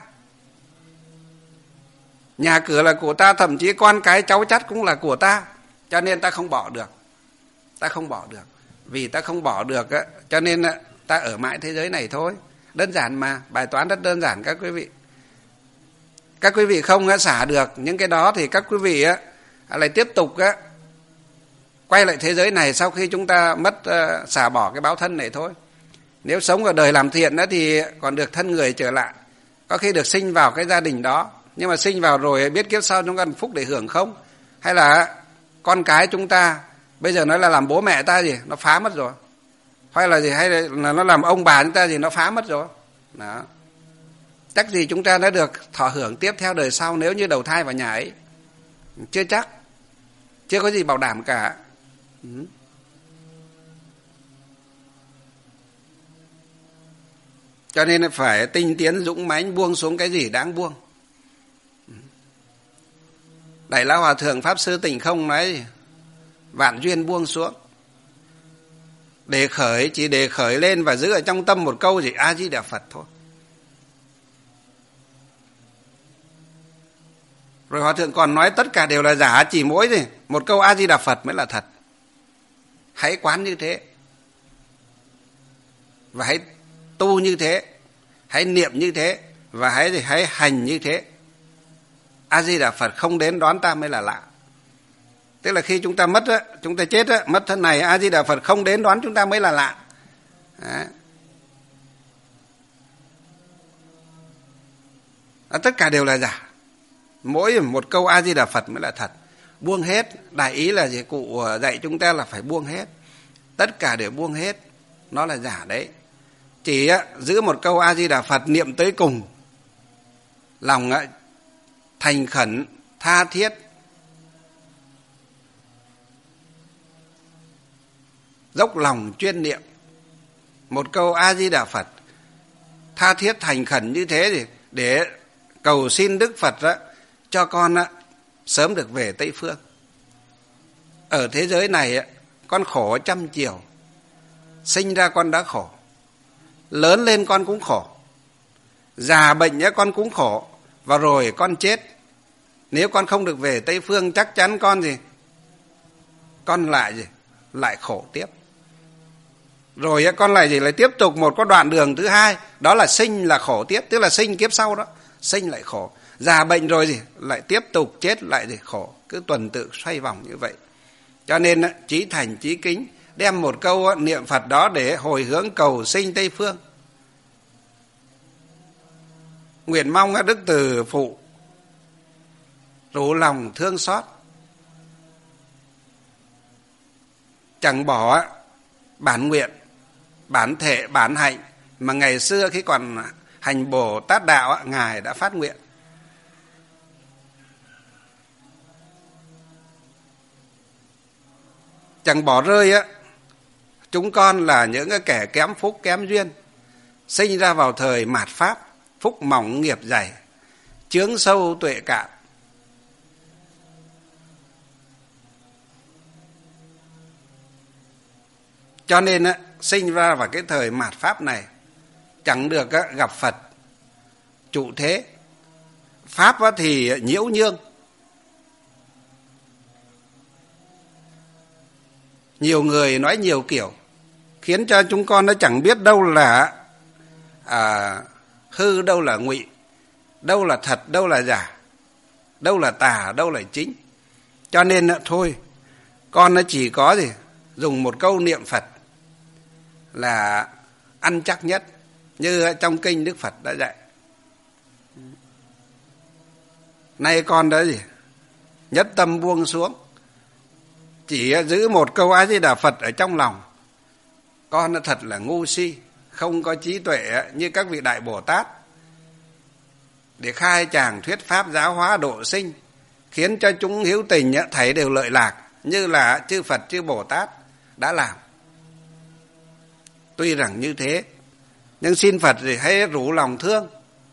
nhà cửa là của ta, thậm chí con cái cháu chắt cũng là của ta. Cho nên ta không bỏ được, ta không bỏ được. Vì ta không bỏ được á, cho nên ta ở mãi thế giới này thôi. Đơn giản mà, bài toán rất đơn giản các quý vị. Các quý vị không á, xả được những cái đó thì các quý vị á, lại tiếp tục á, quay lại thế giới này sau khi chúng ta mất uh, xả bỏ cái báo thân này thôi. Nếu sống ở đời làm thiện đó thì còn được thân người trở lại, có khi được sinh vào cái gia đình đó. Nhưng mà sinh vào rồi biết kiếp sau chúng ta phúc để hưởng không? Hay là con cái chúng ta bây giờ nó là làm bố mẹ ta gì, nó phá mất rồi. Hay là gì, hay là nó làm ông bà chúng ta gì, nó phá mất rồi. Đó. Chắc gì chúng ta đã được thọ hưởng tiếp theo đời sau nếu như đầu thai vào nhà ấy. Chưa chắc. Chưa có gì bảo đảm cả. Ừ. Cho nên phải tinh tiến dũng mãnh, buông xuống cái gì đáng buông. Đại Lão Hòa Thượng Pháp Sư Tịnh Không nói gì? Vạn duyên buông xuống. Để khởi, chỉ để khởi lên và giữ ở trong tâm một câu gì A Di Đà Phật thôi. Rồi Hòa Thượng còn nói tất cả đều là giả, chỉ mỗi gì một câu A Di Đà Phật mới là thật. Hãy quán như thế, và hãy tu như thế, hãy niệm như thế, và hãy hãy hành như thế. A Di Đà Phật không đến đón ta mới là lạ. Tức là khi chúng ta mất á, chúng ta chết á, mất thân này, A Di Đà Phật không đến đón chúng ta mới là lạ. Đó. Đó, tất cả đều là giả. Mỗi một câu A Di Đà Phật mới là thật. Buông hết, đại ý là gì? Cụ dạy chúng ta là phải buông hết. Tất cả đều buông hết, nó là giả đấy. Chỉ á, giữ một câu A Di Đà Phật niệm tới cùng, lòng á, thành khẩn, tha thiết, dốc lòng chuyên niệm một câu A Di Đà Phật, tha thiết thành khẩn như thế thì để cầu xin Đức Phật đó, cho con đó, sớm được về Tây Phương. Ở thế giới này con khổ trăm chiều, sinh ra con đã khổ, lớn lên con cũng khổ, già bệnh con cũng khổ, và rồi con chết. Nếu con không được về Tây Phương chắc chắn con gì? Con lại gì? Lại khổ tiếp. Rồi con lại gì? Lại tiếp tục một con đoạn đường thứ hai, đó là sinh là khổ tiếp, tức là sinh kiếp sau đó, sinh lại khổ. Già bệnh rồi gì? Lại tiếp tục chết lại gì? Khổ. Cứ tuần tự xoay vòng như vậy. Cho nên chí thành chí kính, đem một câu niệm Phật đó để hồi hướng cầu sinh Tây Phương. Nguyện mong Đức Từ Phụ rủ lòng thương xót, chẳng bỏ bản nguyện, bản thể, bản hạnh mà ngày xưa khi còn hành Bồ Tát Đạo Ngài đã phát nguyện. chẳng bỏ rơi á chúng con là những cái kẻ kém phúc kém duyên, sinh ra vào thời mạt Pháp, phúc mỏng nghiệp dày, chướng sâu tuệ cạn. Cho nên á, sinh ra vào cái thời mạt Pháp này chẳng được á, gặp Phật trụ thế. Pháp á, thì nhiễu nhương, nhiều người nói nhiều kiểu, khiến cho chúng con nó chẳng biết đâu là à, hư, đâu là ngụy, đâu là thật, đâu là giả, đâu là tà, đâu là chính. Cho nên thôi, con nó chỉ có gì dùng một câu niệm Phật là ăn chắc nhất, như trong kinh Đức Phật đã dạy. Nay con đã gì nhất tâm buông xuống, chỉ giữ một câu A Di Đà Phật ở trong lòng. Con nó thật là ngu si, không có trí tuệ như các vị đại Bồ Tát để khai tràng thuyết pháp giáo hóa độ sinh, khiến cho chúng hiếu tình thấy đều lợi lạc như là chư Phật chư Bồ Tát đã làm. Tuy rằng như thế, nhưng xin Phật thì hãy rủ lòng thương.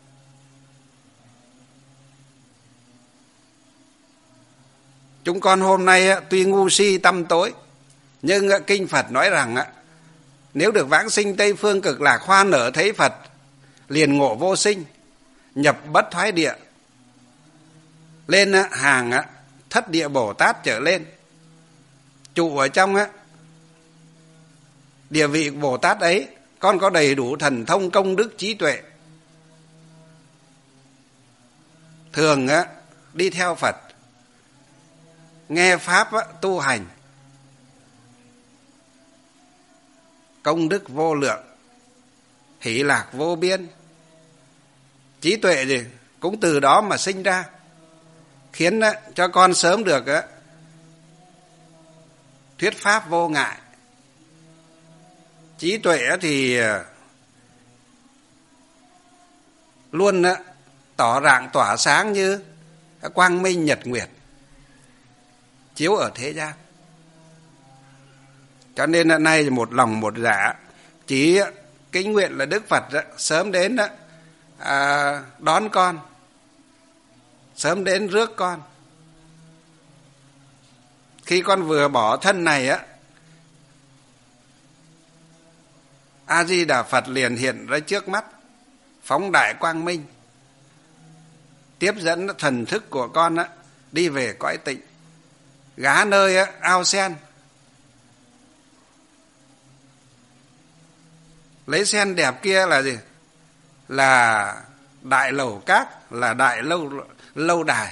Chúng con hôm nay tuy ngu si tăm tối, nhưng kinh Phật nói rằng nếu được vãng sinh Tây Phương Cực Lạc, hoa nở thấy Phật, liền ngộ vô sinh, nhập bất thoái địa, lên hàng thất địa Bồ Tát trở lên, trụ ở trong địa vị Bồ Tát ấy. Con có đầy đủ thần thông công đức trí tuệ, thường đi theo Phật, nghe pháp tu hành, công đức vô lượng, hỷ lạc vô biên. Trí tuệ gì cũng từ đó mà sinh ra, khiến cho con sớm được thuyết pháp vô ngại. Trí tuệ thì luôn tỏ rạng tỏa sáng như quang minh nhật nguyệt chiếu ở thế gian. Cho nên hôm nay một lòng một dạ chỉ kính nguyện là Đức Phật sớm đến à, đón con, sớm đến rước con. Khi con vừa bỏ thân này á, A Di Đà Phật liền hiện ra trước mắt, phóng đại quang minh, tiếp dẫn thần thức của con á đi về cõi tịnh, gá nơi á, ao sen, lấy sen đẹp kia là gì? Là đại lầu cát, là đại lâu lâu đài.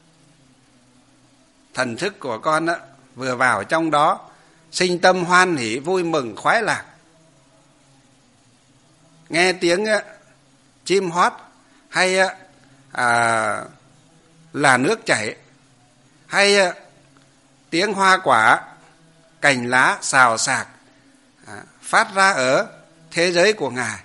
Thần thức của con á vừa vào trong đó, sinh tâm hoan hỷ vui mừng khoái lạc, nghe tiếng chim hót hay à, là nước chảy, hay tiếng hoa quả cành lá xào xạc à, phát ra ở thế giới của Ngài.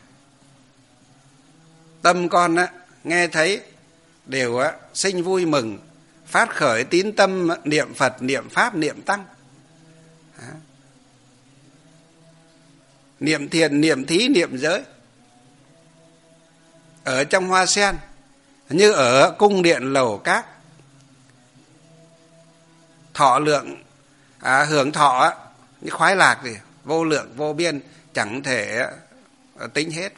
Tâm con á, nghe thấy đều á, sinh vui mừng, phát khởi tín tâm niệm Phật, niệm Pháp, niệm Tăng, à, niệm thiền, niệm thí, niệm giới. Ở trong hoa sen như ở cung điện lầu cát, thọ lượng à, hưởng thọ á, những khoái lạc gì vô lượng vô biên, chẳng thể tính hết.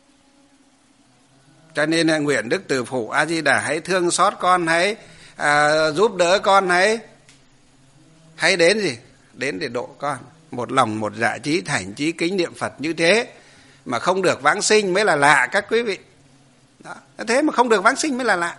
Cho nên là nguyện Đức Từ Phụ A Di Đà hãy thương xót con, hãy à, giúp đỡ con, hãy hãy đến gì đến để độ con. Một lòng một dạ chí thành chí kính niệm Phật như thế mà không được vãng sinh mới là lạ các quý vị. Đó. Thế mà không được vãng sinh mới là lạ.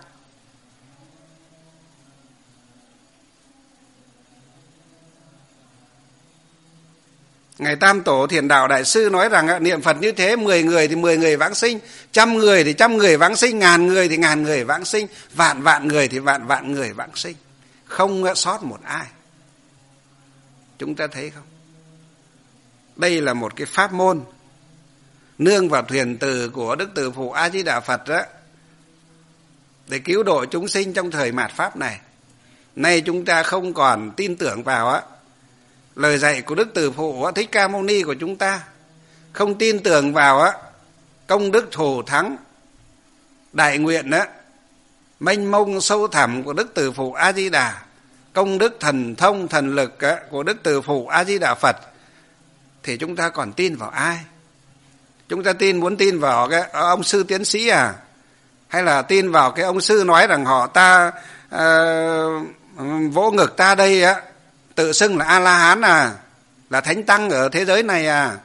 Ngài Tam Tổ Thiền Đạo Đại Sư nói rằng niệm Phật như thế, mười người thì mười người vãng sinh, trăm người thì trăm người vãng sinh, ngàn người thì ngàn người vãng sinh, vạn vạn người thì vạn vạn người vãng sinh, không sót một ai. Chúng ta thấy không? Đây là một cái pháp môn nương vào thuyền từ của Đức Từ Phụ A Di Đà Phật đó, để cứu độ chúng sinh trong thời mạt Pháp này. Nay chúng ta không còn tin tưởng vào á lời dạy của Đức Từ Phụ Thích Ca Mâu Ni của chúng ta, không tin tưởng vào công đức thù thắng đại nguyện mênh mông sâu thẳm của Đức Từ Phụ A Di Đà, công đức thần thông thần lực của Đức Từ Phụ A Di Đà Phật, thì chúng ta còn tin vào ai? Chúng ta tin muốn tin vào cái ông sư tiến sĩ à? Hay là tin vào cái ông sư nói rằng họ ta uh, vỗ ngực ta đây á, tự xưng là A-la-hán à, là thánh tăng ở thế giới này à?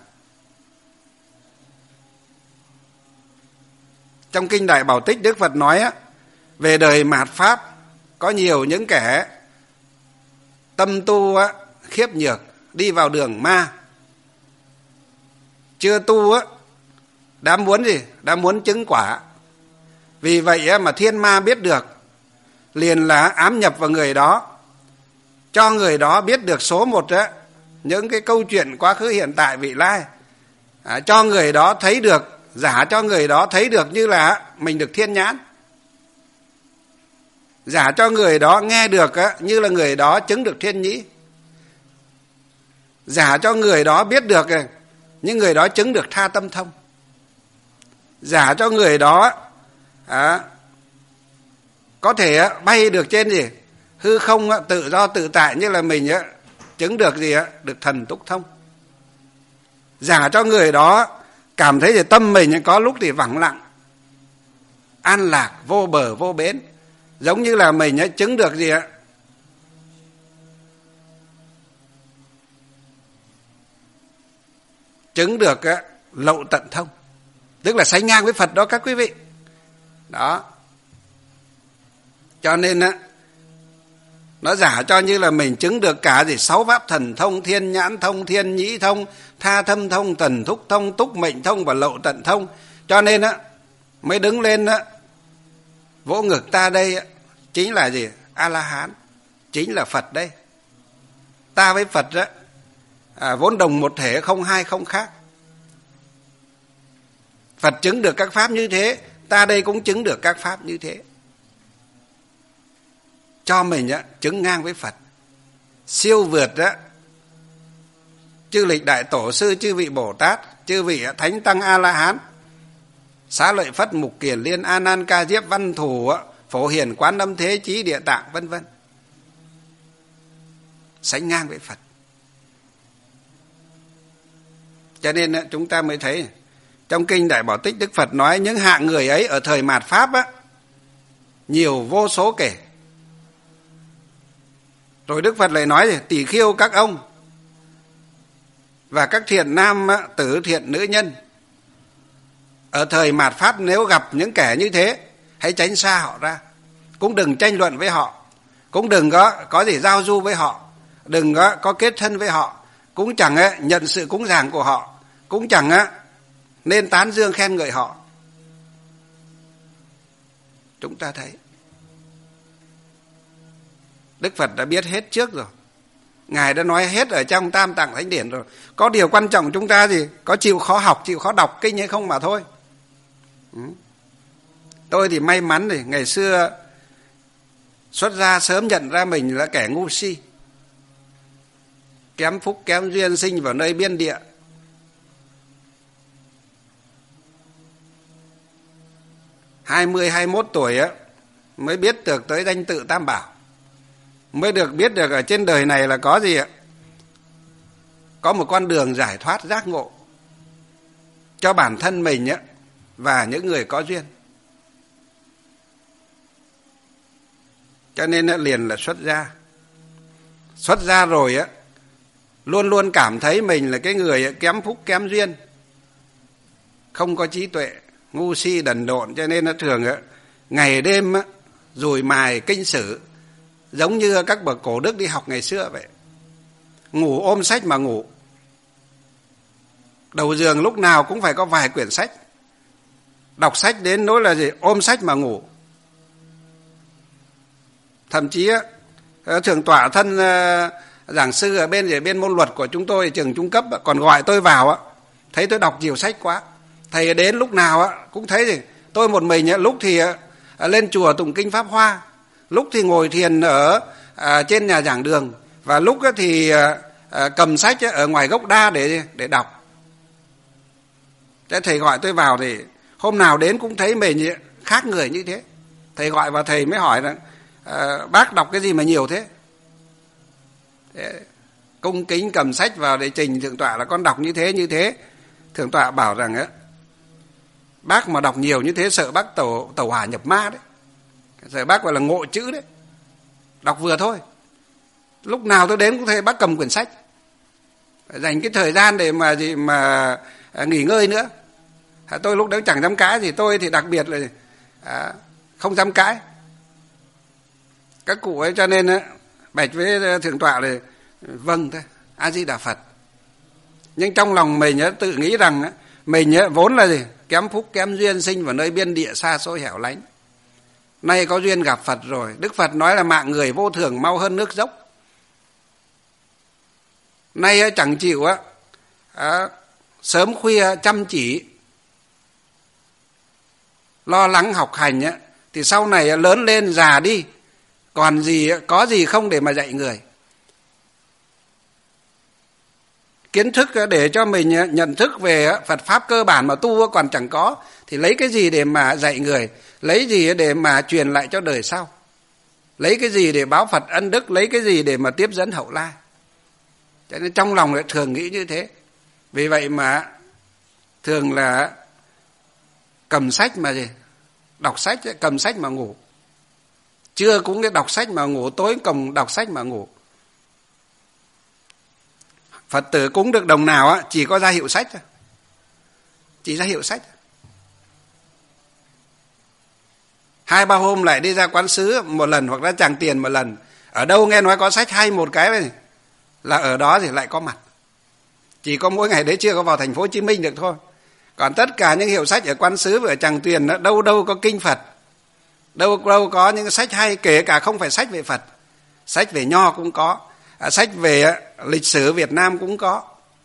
Trong Kinh Đại Bảo Tích, Đức Phật nói á, về đời mạt Pháp có nhiều những kẻ tâm tu á, khiếp nhược, đi vào đường ma. Chưa tu á, đã muốn gì? Đã muốn chứng quả. Vì vậy á, mà thiên ma biết được, liền là ám nhập vào người đó, cho người đó biết được số một á, những cái câu chuyện quá khứ hiện tại vị lai, à, cho người đó thấy được, giả cho người đó thấy được như là mình được thiên nhãn, giả cho người đó nghe được á, như là người đó chứng được thiên nhĩ, giả cho người đó biết được những người đó chứng được tha tâm thông, giả cho người đó à, có thể bay được trên gì hư không tự do tự tại, như là mình chứng được gì được thần túc thông, giả cho người đó cảm thấy thì tâm mình có lúc thì vắng lặng, an lạc vô bờ vô bến, giống như là mình chứng được gì ạ, chứng được lậu tận thông, tức là sánh ngang với Phật đó các quý vị. Đó. Cho nên á, nó giả cho như là mình chứng được cả gì sáu pháp thần thông, thiên nhãn thông, thiên nhĩ thông, tha thâm thông, tần thúc thông, túc mệnh thông và lậu tận thông. Cho nên á, mới đứng lên á, vỗ ngực ta đây á, chính là gì? A-la-hán, chính là Phật đây. Ta với Phật á, à, vốn đồng một thể, không hai không khác. Phật chứng được các pháp như thế, ta đây cũng chứng được các pháp như thế. Cho mình á, chứng ngang với Phật, siêu vượt á, chư lịch đại tổ sư, chư vị Bồ Tát, chư vị thánh tăng A-la-hán, Xá Lợi Phất, Mục Kiền Liên, A Nan Ca Diếp, Văn Thù á, Phổ Hiền, Quán Âm Thế Chí, Địa Tạng vân vân, sánh ngang với Phật. Cho nên á, chúng ta mới thấy trong Kinh Đại Bảo Tích, Đức Phật nói những hạng người ấy ở thời mạt Pháp á, nhiều vô số kể. Rồi Đức Phật lại nói tỷ khiêu các ông và các thiện nam tử, thiện nữ nhân ở thời mạt Pháp, nếu gặp những kẻ như thế, hãy tránh xa họ ra, cũng đừng tranh luận với họ, cũng đừng có có gì giao du với họ, đừng có, có kết thân với họ, cũng chẳng nhận sự cúng dường của họ, cũng chẳng nên tán dương khen ngợi họ. Chúng ta thấy Đức Phật đã biết hết trước rồi, Ngài đã nói hết ở trong Tam Tạng Thánh Điển rồi. Có điều quan trọng chúng ta gì? Có chịu khó học, chịu khó đọc kinh hay không mà thôi. Ừ. Tôi thì may mắn thì ngày xưa xuất gia sớm nhận ra mình là kẻ ngu si, kém phúc kém duyên, sinh vào nơi biên địa. hai mươi, hai mươi mốt tuổi á, mới biết được tới danh tự Tam Bảo, mới được biết được ở trên đời này là có gì ạ? Có một con đường giải thoát giác ngộ cho bản thân mình á, và những người có duyên. Cho nên liền là xuất gia. Xuất gia rồi á, luôn luôn cảm thấy mình là cái người kém phúc kém duyên, không có trí tuệ, ngu si đần độn. Cho nên nó thường á, ngày đêm á, dùi mài kinh sử, giống như các bậc cổ đức đi học ngày xưa vậy. Ngủ ôm sách mà ngủ, đầu giường lúc nào cũng phải có vài quyển sách, đọc sách đến nỗi là gì? Ôm sách mà ngủ. Thậm chí á, thượng tọa thân giảng sư ở bên ở bên môn luật của chúng tôi, trường trung cấp còn gọi tôi vào á, thấy tôi đọc nhiều sách quá. Thầy đến lúc nào á cũng thấy gì? Tôi một mình á, lúc thì lên chùa tụng kinh Pháp Hoa, lúc thì ngồi thiền ở à, trên nhà giảng đường, và lúc thì à, cầm sách ở ngoài gốc đa để để đọc. Thế thầy gọi tôi vào thì hôm nào đến cũng thấy mình khác người như thế. Thầy gọi vào thầy mới hỏi là à, bác đọc cái gì mà nhiều thế? Thế cung kính cầm sách vào để trình thượng tọa là con đọc như thế như thế. Thượng tọa bảo rằng á, bác mà đọc nhiều như thế sợ bác tẩu tẩu hỏa nhập ma đấy. Sợ bác gọi là ngộ chữ đấy. Đọc vừa thôi. Lúc nào tôi đến cũng thấy bác cầm quyển sách. Phải dành cái thời gian để mà gì mà à, nghỉ ngơi nữa. À, tôi lúc đấy chẳng dám cãi gì, tôi thì đặc biệt là à, không dám cãi. Các cụ ấy cho nên á, bạch với thượng tọa là vâng thôi, A Di Đà Phật. Nhưng trong lòng mình á, tự nghĩ rằng á, mình á, vốn là gì? Kém phúc kém duyên, sinh vào nơi biên địa xa xôi hẻo lánh. Nay có duyên gặp Phật rồi. Đức Phật nói là mạng người vô thường mau hơn nước dốc. Nay á, chẳng chịu á, à, sớm khuya chăm chỉ lo lắng học hành á, thì sau này lớn lên già đi còn gì có gì không để mà dạy người. Kiến thức để cho mình nhận thức về Phật Pháp cơ bản mà tu còn chẳng có, thì lấy cái gì để mà dạy người, lấy gì để mà truyền lại cho đời sau, lấy cái gì để báo Phật ân đức, lấy cái gì để mà tiếp dẫn hậu lai. Cho nên trong lòng lại thường nghĩ như thế. Vì vậy mà thường là cầm sách mà gì? Đọc sách, cầm sách mà ngủ. Trưa cũng cái đọc sách mà ngủ, tối cầm đọc sách mà ngủ. Phật tử cúng được đồng nào á, chỉ có ra hiệu sách thôi. Chỉ ra hiệu sách. Hai ba hôm lại đi ra quán sứ một lần hoặc ra Tràng Tiền một lần. Ở đâu nghe nói có sách hay một cái này, là ở đó thì lại có mặt. Chỉ có mỗi ngày đấy chưa có vào thành phố Hồ Chí Minh được thôi. Còn tất cả những hiệu sách ở quán sứ và ở Tràng Tiền đó, đâu đâu có kinh Phật, đâu đâu có những sách hay, kể cả không phải sách về Phật, sách về nho cũng có, à, sách về lịch sử Việt Nam cũng có.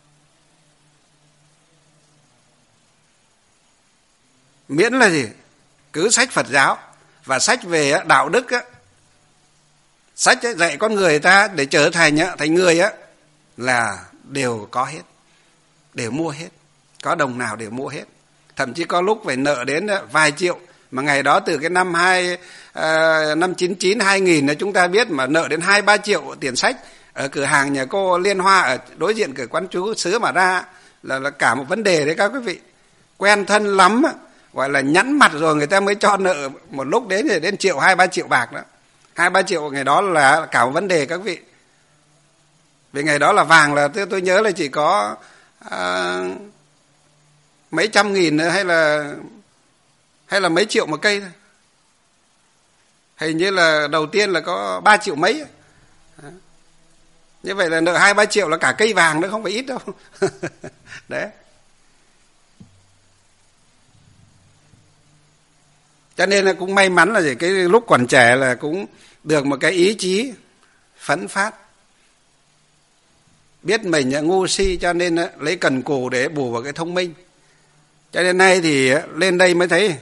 Miễn là gì? Cứ sách Phật giáo và sách về đạo đức á, sách dạy con người ta để trở thành thành người á, là đều có hết, đều mua hết, có đồng nào đều mua hết. Thậm chí có lúc phải nợ đến vài triệu, mà ngày đó từ cái năm hai năm chín chín hai nghìn là chúng ta biết, mà nợ đến hai ba triệu tiền sách ở cửa hàng nhà cô Liên Hoa ở đối diện cửa quán chú xứ mà ra là là cả một vấn đề đấy các quý vị. Quen thân lắm, gọi là nhẵn mặt rồi người ta mới cho nợ một lúc đến thì đến triệu hai ba triệu bạc đó. Hai ba triệu ngày đó là cả một vấn đề các vị. Vì ngày đó là vàng là tôi, tôi nhớ là chỉ có à, mấy trăm nghìn nữa, hay là hay là mấy triệu một cây thôi. Hình như là đầu tiên là có ba triệu mấy. Như vậy là nợ hai ba triệu là cả cây vàng nữa, không phải ít đâu. Đấy. Cho nên là cũng may mắn là gì, cái lúc còn trẻ là cũng được một cái ý chí phấn phát. Biết mình ngu si cho nên lấy cần cù để bù vào cái thông minh. Cho nên nay thì lên đây mới thấy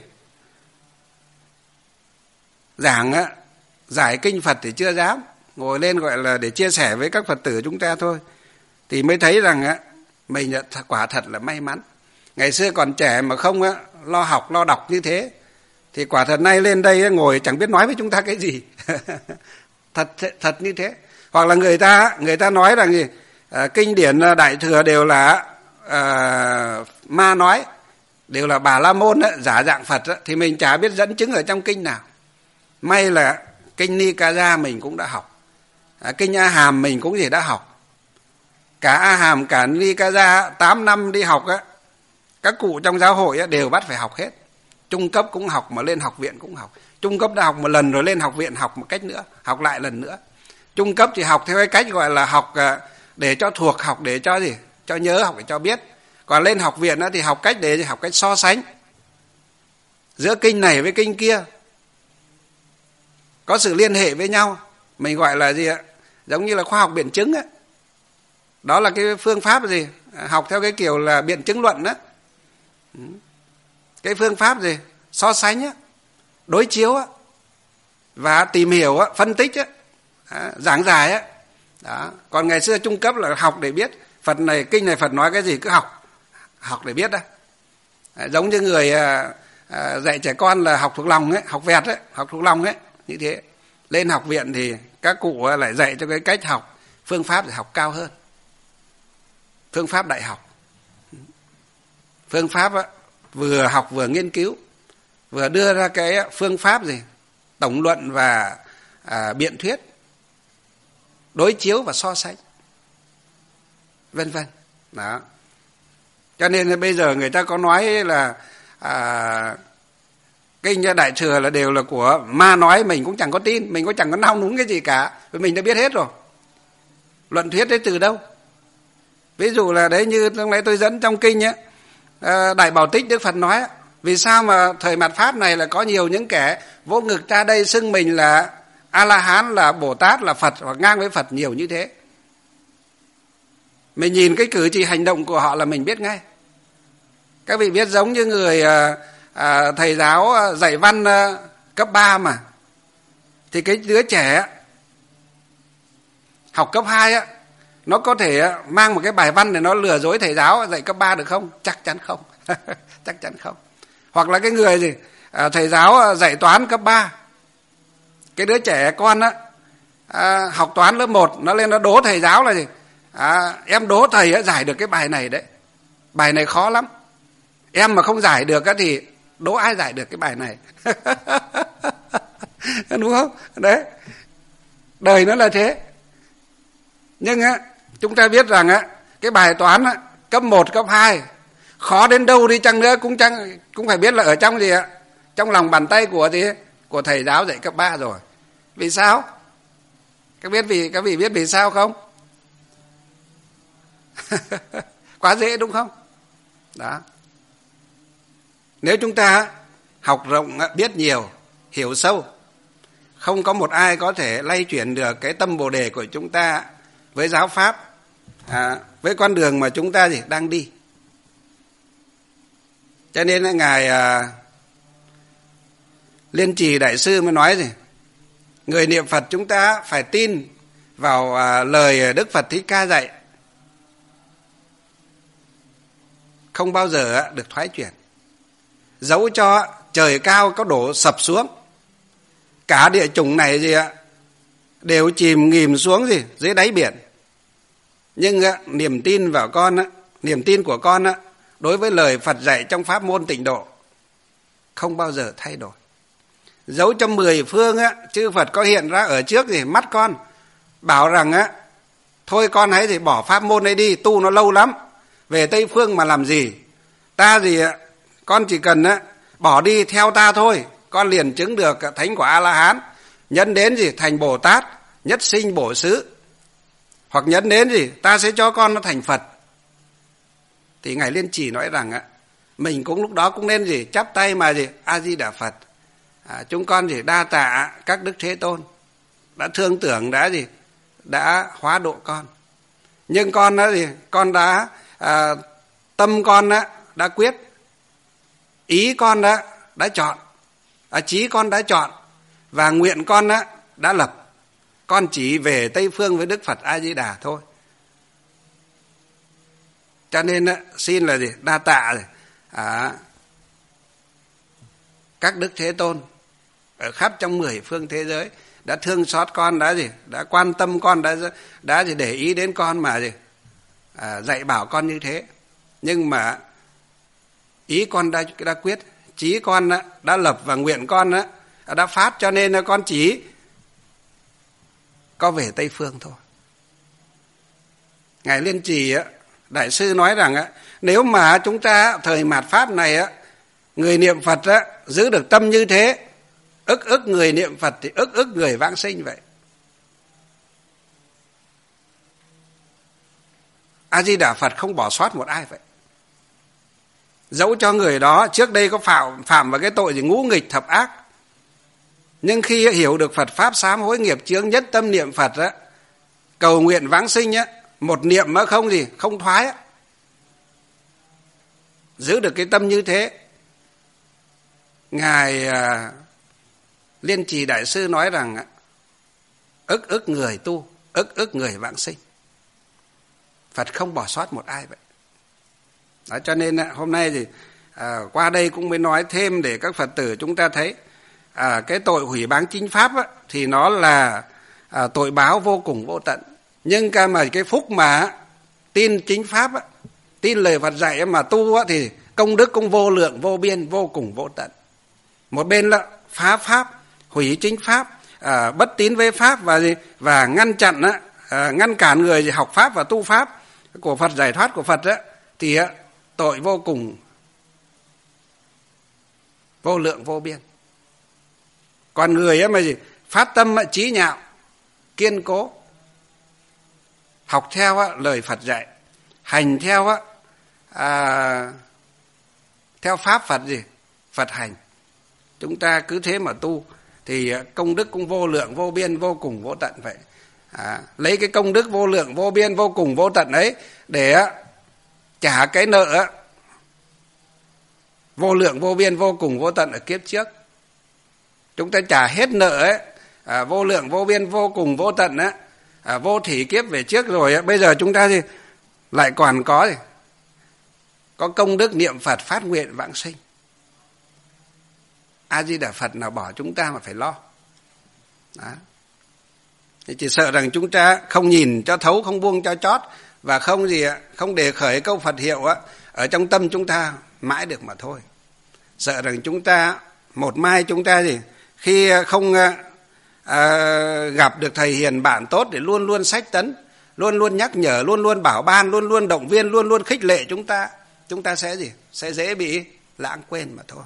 giảng giải kinh Phật thì chưa dám, ngồi lên gọi là để chia sẻ với các Phật tử chúng ta thôi, thì mới thấy rằng mình quả thật là may mắn. Ngày xưa còn trẻ mà không lo học lo đọc như thế, thì quả thật nay lên đây ngồi chẳng biết nói với chúng ta cái gì. thật thật như thế. Hoặc là người ta người ta nói rằng gì, à, kinh điển Đại Thừa đều là à, ma nói, đều là Bà La Môn á, giả dạng Phật á, thì mình chả biết dẫn chứng ở trong kinh nào. May là kinh Ni Ca Gia mình cũng đã học, à, kinh A Hàm mình cũng gì đã học. Cả A Hàm cả Ni Ca Gia tám năm đi học á, các cụ trong giáo hội á, đều bắt phải học hết. Trung cấp cũng học, mà lên học viện cũng học. Trung cấp đã học một lần rồi lên học viện học một cách nữa, học lại lần nữa. Trung cấp thì học theo cái cách gọi là học để cho thuộc, học để cho gì, cho nhớ, học để cho biết. Còn lên học viện thì học cách để học cách so sánh giữa kinh này với kinh kia, có sự liên hệ với nhau. Mình gọi là gì ạ, giống như là khoa học biện chứng á. Đó là cái phương pháp gì, học theo cái kiểu là biện chứng luận đó. Cái phương pháp gì, so sánh á, đối chiếu á, và tìm hiểu á, phân tích á, à, giảng giải á, Đó. Còn ngày xưa trung cấp là học để biết, Phật này, kinh này Phật nói cái gì cứ học, học để biết đó. Đấy, giống như người à, à, dạy trẻ con là học thuộc lòng ấy, học vẹt ấy, học thuộc lòng ấy, như thế. Lên học viện thì các cụ lại dạy cho cái cách học, phương pháp để học cao hơn. Phương pháp đại học. Phương pháp á, vừa học vừa nghiên cứu, vừa đưa ra cái phương pháp gì? Tổng luận và à, biện thuyết, đối chiếu và so sánh, vân vân. Đó. Cho nên bây giờ người ta có nói là à, kinh Đại Thừa là đều là của ma nói, mình cũng chẳng có tin, mình cũng chẳng có nao núng cái gì cả, vì mình đã biết hết rồi. Luận thuyết đấy từ đâu? Ví dụ là đấy, như lúc nãy tôi dẫn trong kinh ấy, à, Đại Bảo Tích Đức Phật nói, vì sao mà thời mạt Pháp này là có nhiều những kẻ vỗ ngực ra đây xưng mình là A-la-hán, là Bồ Tát, là Phật, hoặc ngang với Phật nhiều như thế. Mình nhìn cái cử chỉ hành động của họ là mình biết ngay. Các vị biết giống như người à, à, thầy giáo dạy văn à, cấp ba mà, thì cái đứa trẻ học cấp hai á, nó có thể mang một cái bài văn để nó lừa dối thầy giáo dạy cấp ba được không? Chắc chắn không. Chắc chắn không. Hoặc là cái người gì à, thầy giáo dạy toán cấp ba, cái đứa trẻ con á, à, học toán lớp một, nó lên nó đố thầy giáo là gì? À, em đố thầy á, giải được cái bài này đấy, bài này khó lắm, em mà không giải được á, thì đố ai giải được cái bài này. Đúng không? Đấy, đời nó là thế. Nhưng á, chúng ta biết rằng á, cái bài toán á, cấp một, cấp hai khó đến đâu đi chăng nữa cũng chẳng cũng phải biết là ở trong gì ạ? Trong lòng bàn tay của gì? Của thầy giáo dạy cấp ba rồi. Vì sao? Các biết vì các vị biết vì sao không? Quá dễ đúng không? Đó. Nếu chúng ta học rộng, biết nhiều, hiểu sâu, không có một ai có thể lay chuyển được cái tâm Bồ đề của chúng ta với giáo pháp, à, với con đường mà chúng ta gì đang đi. Cho nên là ngài à, Liên Trì Đại sư mới nói gì? Người niệm Phật chúng ta phải tin vào à, lời Đức Phật Thích Ca dạy, không bao giờ được thoái chuyển. Dẫu cho trời cao có đổ sập xuống, cả địa chủng này gì ạ, đều chìm nghỉm xuống gì dưới đáy biển, nhưng á, niềm tin vào con á, niềm tin của con á, đối với lời Phật dạy trong pháp môn tịnh độ không bao giờ thay đổi. Dẫu trong mười phương á, chư Phật có hiện ra ở trước gì mắt con, bảo rằng á, thôi con hãy thì bỏ pháp môn ấy đi, tu nó lâu lắm, về Tây Phương mà làm gì, ta gì ạ, con chỉ cần á, bỏ đi theo ta thôi, con liền chứng được thánh quả A-la-hán, nhấn đến gì thành Bồ Tát, nhất sinh bổ xứ, hoặc nhấn đến gì ta sẽ cho con nó thành Phật. Thì ngài Liên Trì nói rằng á, mình cũng lúc đó cũng nên gì chắp tay mà gì A Di Đà Phật, à, chúng con gì đa tạ các đức Thế Tôn đã thương tưởng, đã gì đã hóa độ con. Nhưng con đó gì con đã à, tâm con đã đã quyết, ý con đã đã chọn, à, chí con đã chọn, và nguyện con đã đã lập. Con chỉ về Tây Phương với Đức Phật A Di Đà thôi. Cho nên xin là gì đa tạ à, các đức Thế Tôn ở khắp trong mười phương thế giới đã thương xót con, đã gì đã quan tâm con, đã đã gì để ý đến con mà gì à, dạy bảo con như thế. Nhưng mà ý con đã đã quyết, chí con đã, đã lập, và nguyện con đã, đã phát, cho nên là con chỉ có về Tây Phương thôi. Ngài Liên Trì Đại sư nói rằng nếu mà chúng ta thời mạt Pháp này người niệm Phật giữ được tâm như thế, ức ức người niệm Phật thì ức ức người vãng sinh vậy. A Di Đà Phật không bỏ sót một ai vậy. Dẫu cho người đó trước đây có phạm phạm vào cái tội gì ngũ nghịch thập ác, nhưng khi hiểu được Phật pháp sám hối nghiệp chướng, nhất tâm niệm Phật á, cầu nguyện vãng sinh á, một niệm mà không gì không thoái á, giữ được cái tâm như thế. Ngài à, Liên Trì Đại sư nói rằng ức ức người tu ức ức người vãng sinh. Phật không bỏ sót một ai vậy. Đó, cho nên hôm nay thì à, qua đây cũng mới nói thêm để các Phật tử chúng ta thấy à, cái tội hủy báng chính pháp á, thì nó là à, tội báo vô cùng vô tận. Nhưng cái mà cái phúc mà tin chính pháp á, tin lời Phật dạy mà tu á, thì công đức cũng vô lượng vô biên vô cùng vô tận. Một bên là phá pháp, hủy chính pháp, à, bất tín với pháp và gì và ngăn chặn á, à, ngăn cản người học pháp và tu pháp của Phật, giải thoát của Phật á, thì á, tội vô cùng vô lượng vô biên. Còn người á mà gì phát tâm á, trí nhạo kiên cố, học theo á, lời Phật dạy, hành theo á, à, theo pháp Phật gì Phật hành, chúng ta cứ thế mà tu thì công đức cũng vô lượng vô biên vô cùng vô tận vậy. À, lấy cái công đức vô lượng vô biên vô cùng vô tận ấy để á, trả cái nợ á, vô lượng vô biên vô cùng vô tận ở kiếp trước. Chúng ta trả hết nợ ấy, à, vô lượng vô biên vô cùng vô tận á, à, vô thỉ kiếp về trước rồi á, bây giờ chúng ta thì lại còn có gì? Có công đức niệm Phật phát nguyện vãng sinh. A Di Đà Phật nào bỏ chúng ta mà phải lo. Đó. Thì chỉ sợ rằng chúng ta không nhìn cho thấu, không buông cho chót và không gì ạ, không để khởi câu Phật hiệu á ở trong tâm chúng ta mãi được mà thôi. Sợ rằng chúng ta một mai chúng ta gì khi không à, gặp được thầy hiền bạn tốt để luôn luôn sách tấn, luôn luôn nhắc nhở, luôn luôn bảo ban, luôn luôn động viên, luôn luôn khích lệ chúng ta, chúng ta sẽ gì sẽ dễ bị lãng quên mà thôi.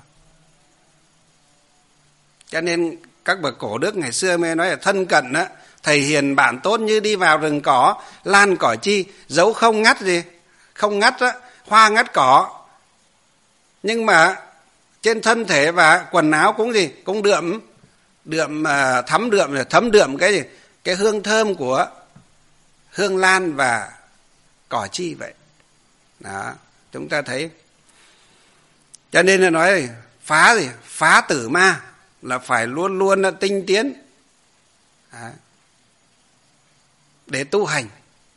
Cho nên các bậc cổ đức ngày xưa mới nói là thân cận á, thầy hiền bạn tốt như đi vào rừng cỏ, lan cỏ chi, dẫu không ngắt gì, không ngắt á, hoa ngắt cỏ, nhưng mà trên thân thể và quần áo cũng gì, cũng đượm, đượm thấm đượm, thấm đượm cái gì, cái hương thơm của hương lan và cỏ chi vậy. Đó, chúng ta thấy. Cho nên là nói phá gì, phá tử ma là phải luôn luôn là tinh tiến. Đó. Để tu hành,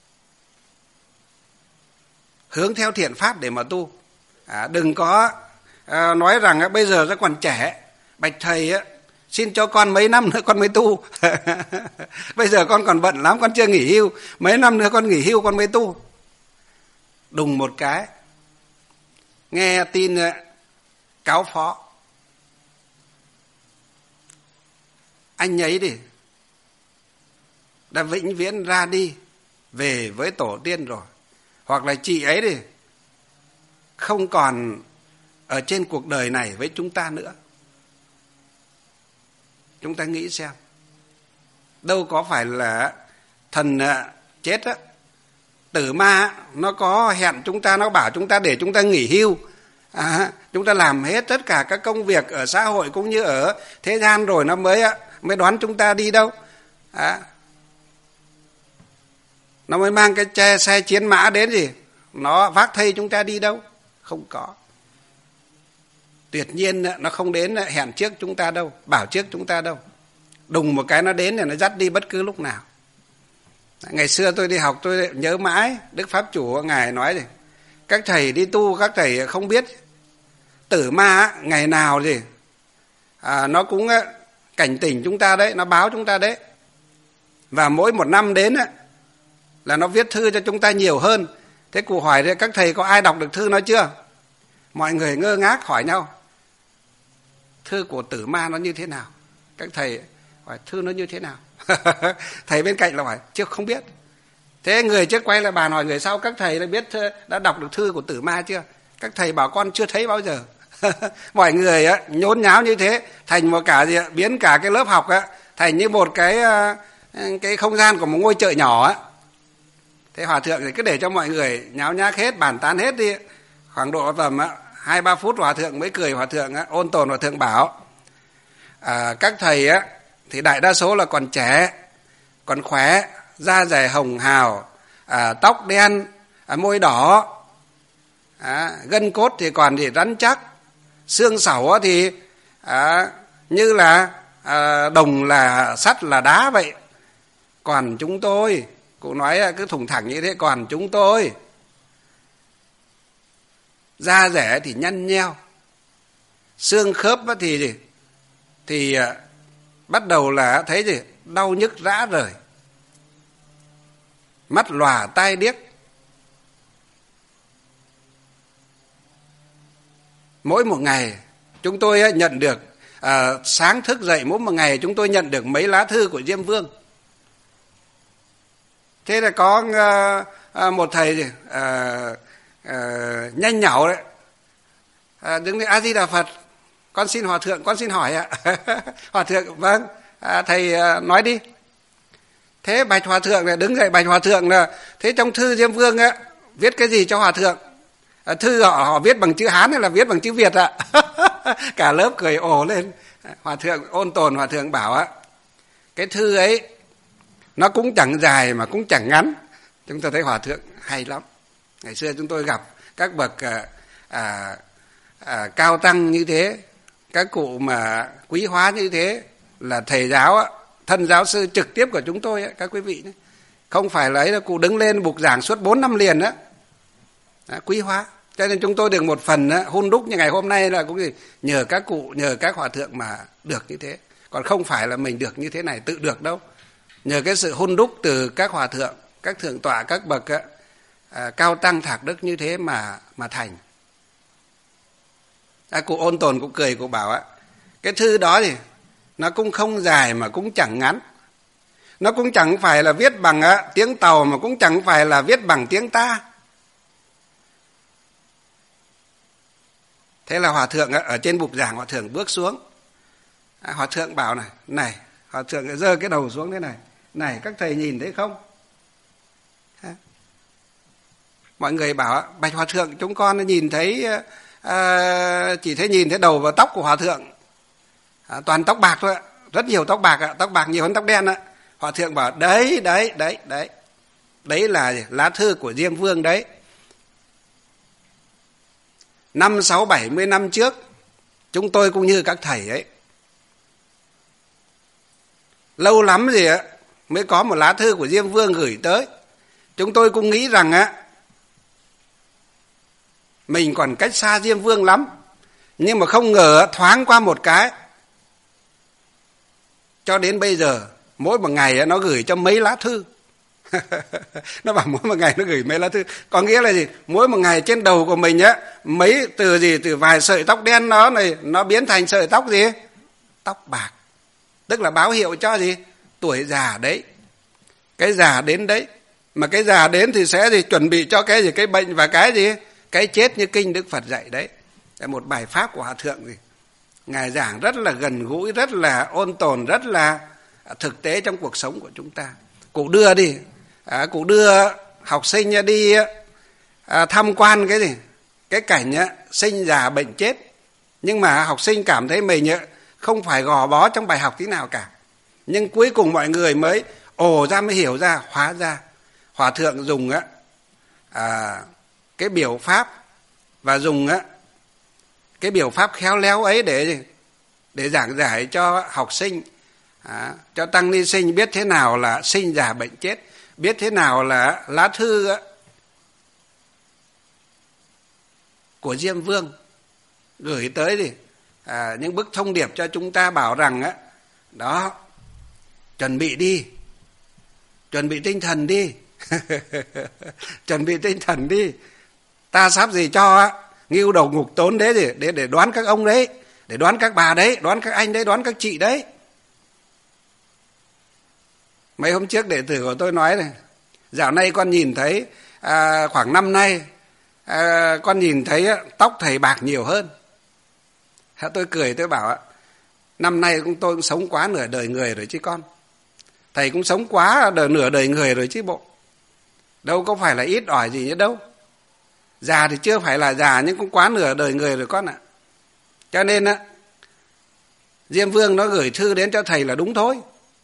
hướng theo thiện pháp để mà tu. À, đừng có à, nói rằng à, bây giờ nó còn trẻ, bạch thầy á, xin cho con mấy năm nữa con mới tu. Bây giờ con còn bận lắm, con chưa nghỉ hưu, mấy năm nữa con nghỉ hưu con mới tu. Đùng một cái nghe tin à, cáo phó anh ấy đi đã vĩnh viễn ra đi về với tổ tiên rồi, hoặc là chị ấy đi không còn ở trên cuộc đời này với chúng ta nữa. Chúng ta nghĩ xem, đâu có phải là thần chết á, tử ma nó có hẹn chúng ta, nó bảo chúng ta để chúng ta nghỉ hưu, à, chúng ta làm hết tất cả các công việc ở xã hội cũng như ở thế gian rồi nó mới mới đoán chúng ta đi đâu. À, nó mới mang cái che, xe chiến mã đến gì, nó vác thây chúng ta đi đâu. Không có. Tuyệt nhiên nó không đến hẹn trước chúng ta đâu, bảo trước chúng ta đâu. Đùng một cái nó đến thì nó dắt đi bất cứ lúc nào. Ngày xưa tôi đi học tôi nhớ mãi Đức Pháp Chủ Ngài nói gì, các thầy đi tu các thầy không biết tử ma ngày nào gì à, nó cũng cảnh tỉnh chúng ta đấy, nó báo chúng ta đấy. Và mỗi một năm đến là nó viết thư cho chúng ta nhiều hơn. Thế cụ hỏi đấy, các thầy có ai đọc được thư nó chưa? Mọi người ngơ ngác hỏi nhau, thư của tử ma nó như thế nào? Các thầy hỏi thư nó như thế nào? Thầy bên cạnh là hỏi chưa không biết. Thế người trước quay lại bàn hỏi người sau, các thầy đã biết đã đọc được thư của tử ma chưa? Các thầy bảo con chưa thấy bao giờ. Mọi người á, nhốn nháo như thế, thành một cả gì, biến cả cái lớp học á, thành như một cái cái không gian của một ngôi chợ nhỏ á. Thế hòa thượng thì cứ để cho mọi người nháo nhác hết, bàn tán hết đi. Khoảng độ tầm hai ba phút hòa thượng mới cười. Hòa thượng á, ôn tồn hòa thượng bảo à, các thầy á thì đại đa số là còn trẻ, còn khỏe, da dày hồng hào, à, tóc đen, à, môi đỏ, à, gân cốt thì còn thì rắn chắc, xương sẩu thì à, như là à, đồng là sắt là đá vậy. còn chúng tôi. Cụ nói cứ thủng thẳng như thế, còn chúng tôi. Da rẻ thì nhăn nheo, xương khớp thì gì? Thì bắt đầu là thấy gì? Đau nhức rã rời, mắt lòa tai điếc. Mỗi một ngày chúng tôi nhận được, à, sáng thức dậy mỗi một ngày chúng tôi nhận được mấy lá thư của Diêm Vương. Thế là có à, à, một thầy gì? À, à, nhanh nhảu đấy, à, đứng đây: A Di Đà Phật, con xin hòa thượng, con xin hỏi ạ. Hòa thượng: vâng, à, thầy à, nói đi. Thế bạch hòa thượng này, đứng dậy bạch hòa thượng là: thế trong thư Diêm Vương á viết cái gì cho hòa thượng? À, thư họ, họ viết bằng chữ Hán hay là viết bằng chữ Việt ạ? Cả lớp cười ồ lên. Hòa thượng Ôn Tồn hòa thượng bảo á, cái thư ấy nó cũng chẳng dài mà cũng chẳng ngắn. Chúng tôi thấy hòa thượng hay lắm. Ngày xưa chúng tôi gặp các bậc à, à, à, cao tăng như thế, các cụ mà quý hóa như thế là thầy giáo á, thân giáo sư trực tiếp của chúng tôi á, các quý vị. Không phải là ấy là cụ đứng lên bục giảng suốt bốn năm liền á. Đó, quý hóa. Cho nên chúng tôi được một phần á, hun đúc như ngày hôm nay là cũng gì? Nhờ các cụ, nhờ các hòa thượng mà được như thế. Còn không phải là mình được như thế này tự được đâu. Nhờ cái sự hun đúc từ các hòa thượng, các thượng tọa, các bậc á, à, cao tăng thạc đức như thế mà mà thành. À, cụ Ôn Tồn cũng cười, cụ bảo á, cái thư đó thì nó cũng không dài mà cũng chẳng ngắn. Nó cũng chẳng phải là viết bằng á, tiếng Tàu mà cũng chẳng phải là viết bằng tiếng ta. Thế là hòa thượng á, ở trên bục giảng hòa thượng bước xuống. À, hòa thượng bảo này, này, hòa thượng giơ cái đầu xuống thế này. Này, các thầy nhìn thấy không? Ha? Mọi người bảo, bạch hòa thượng, chúng con nhìn thấy, à, chỉ thấy nhìn thấy đầu và tóc của hòa thượng. À, toàn tóc bạc thôi ạ, rất nhiều tóc bạc ạ, tóc bạc nhiều hơn tóc đen ạ. Hòa thượng bảo, đấy, đấy, đấy, đấy. Đấy là lá thư của Diêm Vương đấy. Năm sáu bảy mươi năm trước, chúng tôi cũng như các thầy ấy. Lâu lắm gì á mới có một lá thư của Diêm Vương gửi tới. Chúng tôi cũng nghĩ rằng á mình còn cách xa Diêm Vương lắm. Nhưng mà không ngờ thoáng qua một cái, cho đến bây giờ mỗi một ngày nó gửi cho mấy lá thư. Nó bảo mỗi một ngày nó gửi mấy lá thư. Có nghĩa là gì? Mỗi một ngày trên đầu của mình á, mấy từ gì, từ vài sợi tóc đen nó này, nó biến thành sợi tóc gì? Tóc bạc. Tức là báo hiệu cho gì? Tuổi già đấy. Cái già đến đấy. Mà cái già đến thì sẽ gì? Chuẩn bị cho cái gì? Cái bệnh và cái gì? Cái chết như kinh Đức Phật dạy đấy. Đây một bài pháp của hòa thượng gì? Ngài giảng rất là gần gũi, rất là ôn tồn, rất là thực tế trong cuộc sống của chúng ta. Cụ đưa đi, à, cụ đưa học sinh đi à, tham quan cái gì? Cái cảnh á, sinh già bệnh chết. Nhưng mà học sinh cảm thấy mình á, không phải gò bó trong bài học tí nào cả. Nhưng cuối cùng mọi người mới ồ ra, mới hiểu ra, hóa ra hòa thượng dùng á, à, cái biểu pháp và dùng á, cái biểu pháp khéo léo ấy để để giảng giải cho học sinh, à, cho tăng ni sinh biết thế nào là sinh già bệnh chết, biết thế nào là lá thư á, của Diêm Vương gửi tới gì, à, những bức thông điệp cho chúng ta bảo rằng á, đó, chuẩn bị đi, chuẩn bị tinh thần đi, chuẩn bị tinh thần đi, ta sắp gì cho á, ngưu đầu ngục tốn đấy gì, để để đoán các ông đấy, để đoán các bà đấy, đoán các anh đấy, đoán các chị đấy. Mấy hôm trước đệ tử của tôi nói này, dạo này con nhìn thấy à, khoảng năm nay à, con nhìn thấy á, tóc thầy bạc nhiều hơn. Tôi cười, tôi bảo năm nay tôi cũng sống quá nửa đời người rồi chứ con. Thầy cũng sống quá đời, nửa đời người rồi chứ bộ. Đâu có phải là ít ỏi gì nữa đâu. Già thì chưa phải là già nhưng cũng quá nửa đời người rồi con ạ. Cho nên á, Diêm Vương nó gửi thư đến cho thầy là đúng thôi.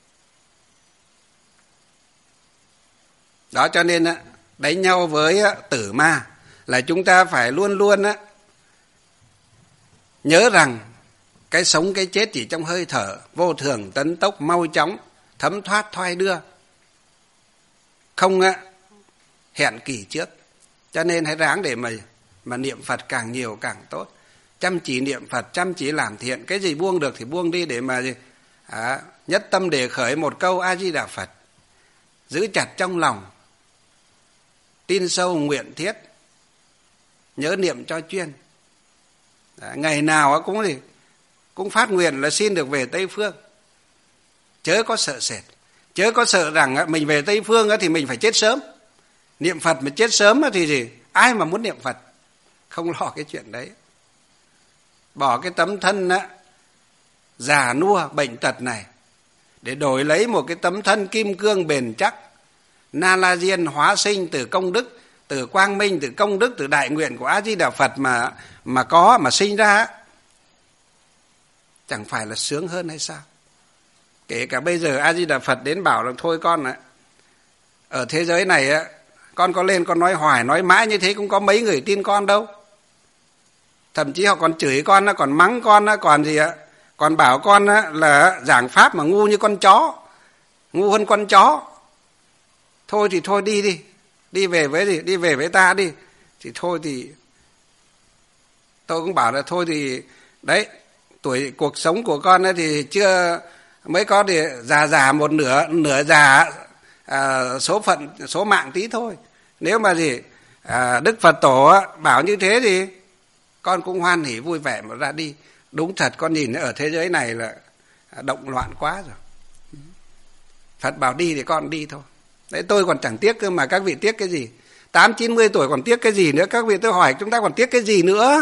Đó, cho nên á, đánh nhau với á, tử ma là chúng ta phải luôn luôn á, nhớ rằng cái sống cái chết chỉ trong hơi thở, vô thường tấn tốc mau chóng, thấm thoát thoai đưa. không á, hẹn kỳ trước. Cho nên hãy ráng để mà mà niệm Phật càng nhiều càng tốt. Chăm chỉ niệm Phật, chăm chỉ làm thiện. Cái gì buông được thì buông đi để mà gì? À, nhất tâm đề khởi một câu A Di Đà Phật. Giữ chặt trong lòng. Tin sâu nguyện thiết. Nhớ niệm cho chuyên. Đó, ngày nào cũng gì? Cũng phát nguyện là xin được về Tây Phương. Chớ có sợ sệt. Chớ có sợ rằng mình về Tây Phương thì mình phải chết sớm. Niệm Phật mà chết sớm thì gì? Ai mà muốn niệm Phật? Không lo cái chuyện đấy. Bỏ cái tấm thân á, già nua bệnh tật này để đổi lấy một cái tấm thân kim cương bền chắc, na la diên hóa sinh từ công đức, từ quang minh, từ công đức, từ đại nguyện của A Di Đà Phật mà mà có mà sinh ra, chẳng phải là sướng hơn hay sao? Kể cả bây giờ A Di Đà Phật đến bảo là thôi con ạ, ở thế giới này á, con có lên con nói hoài nói mãi như thế cũng có mấy người tin con đâu. Thậm chí họ còn chửi con, còn mắng con, còn gì ạ? Còn bảo con là giảng pháp mà ngu như con chó, ngu hơn con chó. Thôi thì thôi đi đi, đi về với gì? Đi về với ta đi. Thì thôi thì tôi cũng bảo là thôi thì đấy, tuổi cuộc sống của con ấy thì chưa mới có thì già già một nửa nửa già à, số phận số mạng tí thôi. Nếu mà gì à, Đức Phật Tổ bảo như thế thì con cũng hoan hỉ vui vẻ mà ra đi. Đúng thật con nhìn ở thế giới này là động loạn quá rồi. Phật bảo đi thì con đi thôi. Đấy, tôi còn chẳng tiếc cơ mà các vị tiếc cái gì? Tám chín mươi tuổi còn tiếc cái gì nữa? Các vị tôi hỏi chúng ta còn tiếc cái gì nữa?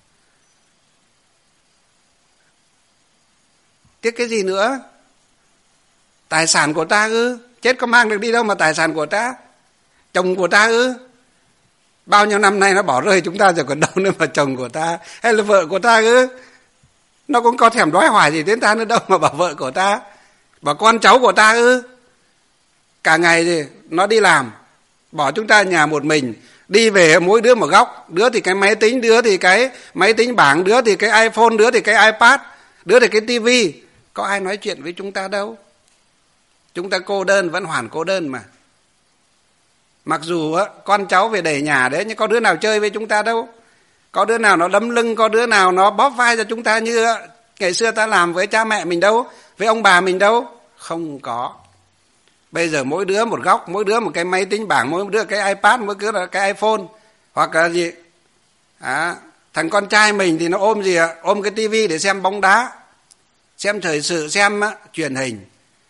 Tiếc cái gì nữa? Tài sản của ta ư? Chết có mang được đi đâu mà tài sản của ta? Chồng của ta ư? Bao nhiêu năm nay nó bỏ rơi chúng ta rồi còn đâu nữa mà chồng của ta hay là vợ của ta ư? Nó cũng có thèm đói hoài gì đến ta nữa đâu mà bảo vợ của ta, bảo con cháu của ta ư? Cả ngày thì nó đi làm, bỏ chúng ta nhà một mình, đi về mỗi đứa một góc, đứa thì cái máy tính, đứa thì cái máy tính bảng, đứa thì cái iPhone, đứa thì cái iPad, đứa thì cái tivi. Có ai nói chuyện với chúng ta đâu. Chúng ta cô đơn, vẫn hoàn cô đơn mà. Mặc dù á, con cháu về đầy nhà đấy, nhưng có đứa nào chơi với chúng ta đâu. Có đứa nào nó đấm lưng, có đứa nào nó bóp vai cho chúng ta như ngày xưa ta làm với cha mẹ mình đâu, với ông bà mình đâu. Không có. Bây giờ mỗi đứa một góc, mỗi đứa một cái máy tính bảng, mỗi đứa cái iPad, mỗi đứa là cái iPhone. Hoặc là gì? À, thằng con trai mình thì nó ôm gì ạ? Ôm cái tivi để xem bóng đá, xem thời sự, xem á, truyền hình.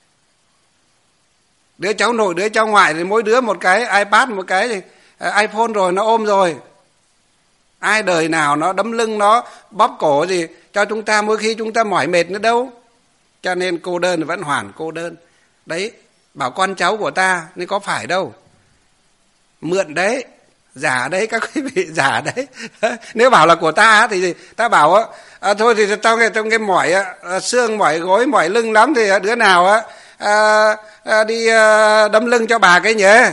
Đứa cháu nội, đứa cháu ngoại thì mỗi đứa một cái iPad, một cái thì iPhone rồi, nó ôm rồi. Ai đời nào nó đấm lưng, nó bóp cổ gì cho chúng ta mỗi khi chúng ta mỏi mệt nữa đâu. Cho nên cô đơn vẫn hoàn cô đơn. Đấy, bảo con cháu của ta, nhưng có phải đâu. Mượn đấy, giả đấy, các quý vị, giả đấy. Nếu bảo là của ta thì ta bảo à, thôi thì trong cái, trong cái mỏi à, xương, mỏi gối, mỏi lưng lắm thì đứa nào á à, à, đi à, đấm lưng cho bà cái nhỉ.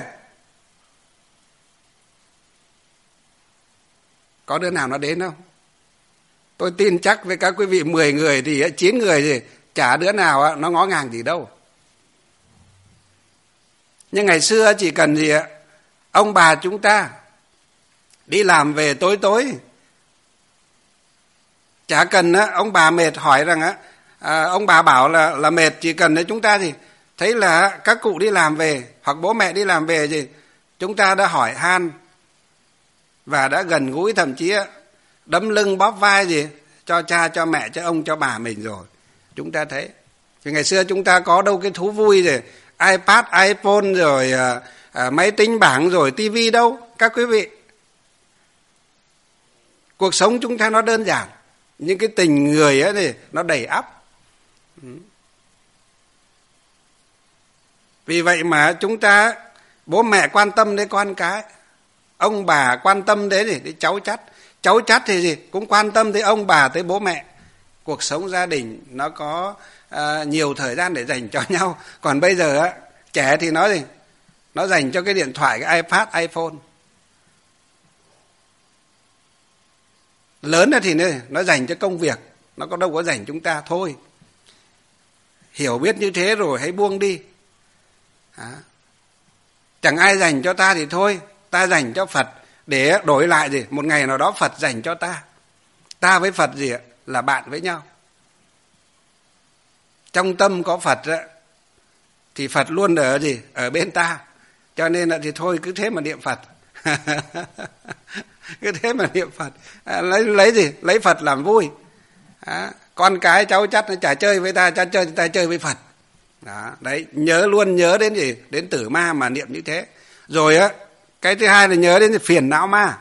Có đứa nào nó đến không? Tôi tin chắc với các quý vị mười người thì chín người thì chả đứa nào nó ngó ngàng gì đâu. Nhưng ngày xưa chỉ cần gì ạ? Ông bà chúng ta đi làm về tối tối, chả cần á, ông bà mệt hỏi rằng á, à, ông bà bảo là là mệt, chỉ cần đấy chúng ta thì thấy là các cụ đi làm về hoặc bố mẹ đi làm về gì, chúng ta đã hỏi han và đã gần gũi, thậm chí đấm lưng bóp vai gì cho cha, cho mẹ, cho ông, cho bà mình rồi. Chúng ta thấy. Thì ngày xưa chúng ta có đâu cái thú vui rồi iPad, iPhone rồi à, à, máy tính bảng rồi tivi đâu các quý vị. Cuộc sống chúng ta nó đơn giản, nhưng cái tình người ấy thì nó đầy ắp. Vì vậy mà chúng ta, bố mẹ quan tâm đến con cái, ông bà quan tâm đến gì, đến cháu chắt, cháu chắt thì gì cũng quan tâm tới ông bà, tới bố mẹ. Cuộc sống gia đình nó có à, nhiều thời gian để dành cho nhau. Còn bây giờ á, trẻ thì nó gì, nó dành cho cái điện thoại, cái iPad, iPhone. Lớn thì nó dành cho công việc, nó có đâu có dành chúng ta. Thôi, hiểu biết như thế rồi hãy buông đi. À. Chẳng ai dành cho ta thì thôi, ta dành cho Phật, để đổi lại gì một ngày nào đó Phật dành cho ta. Ta với Phật gì ạ? Là bạn với nhau. Trong tâm có Phật á, thì Phật luôn ở gì? Ở bên ta. Cho nên là thì thôi cứ thế mà niệm Phật. Cứ thế mà niệm Phật. À, lấy lấy gì? Lấy Phật làm vui. À, con cái cháu chắc nó chả chơi với ta, cha chơi ta chơi với Phật. Đó, đấy, nhớ luôn nhớ đến gì? Đến tử ma mà niệm như thế. Rồi á, cái thứ hai là nhớ đến phiền não ma.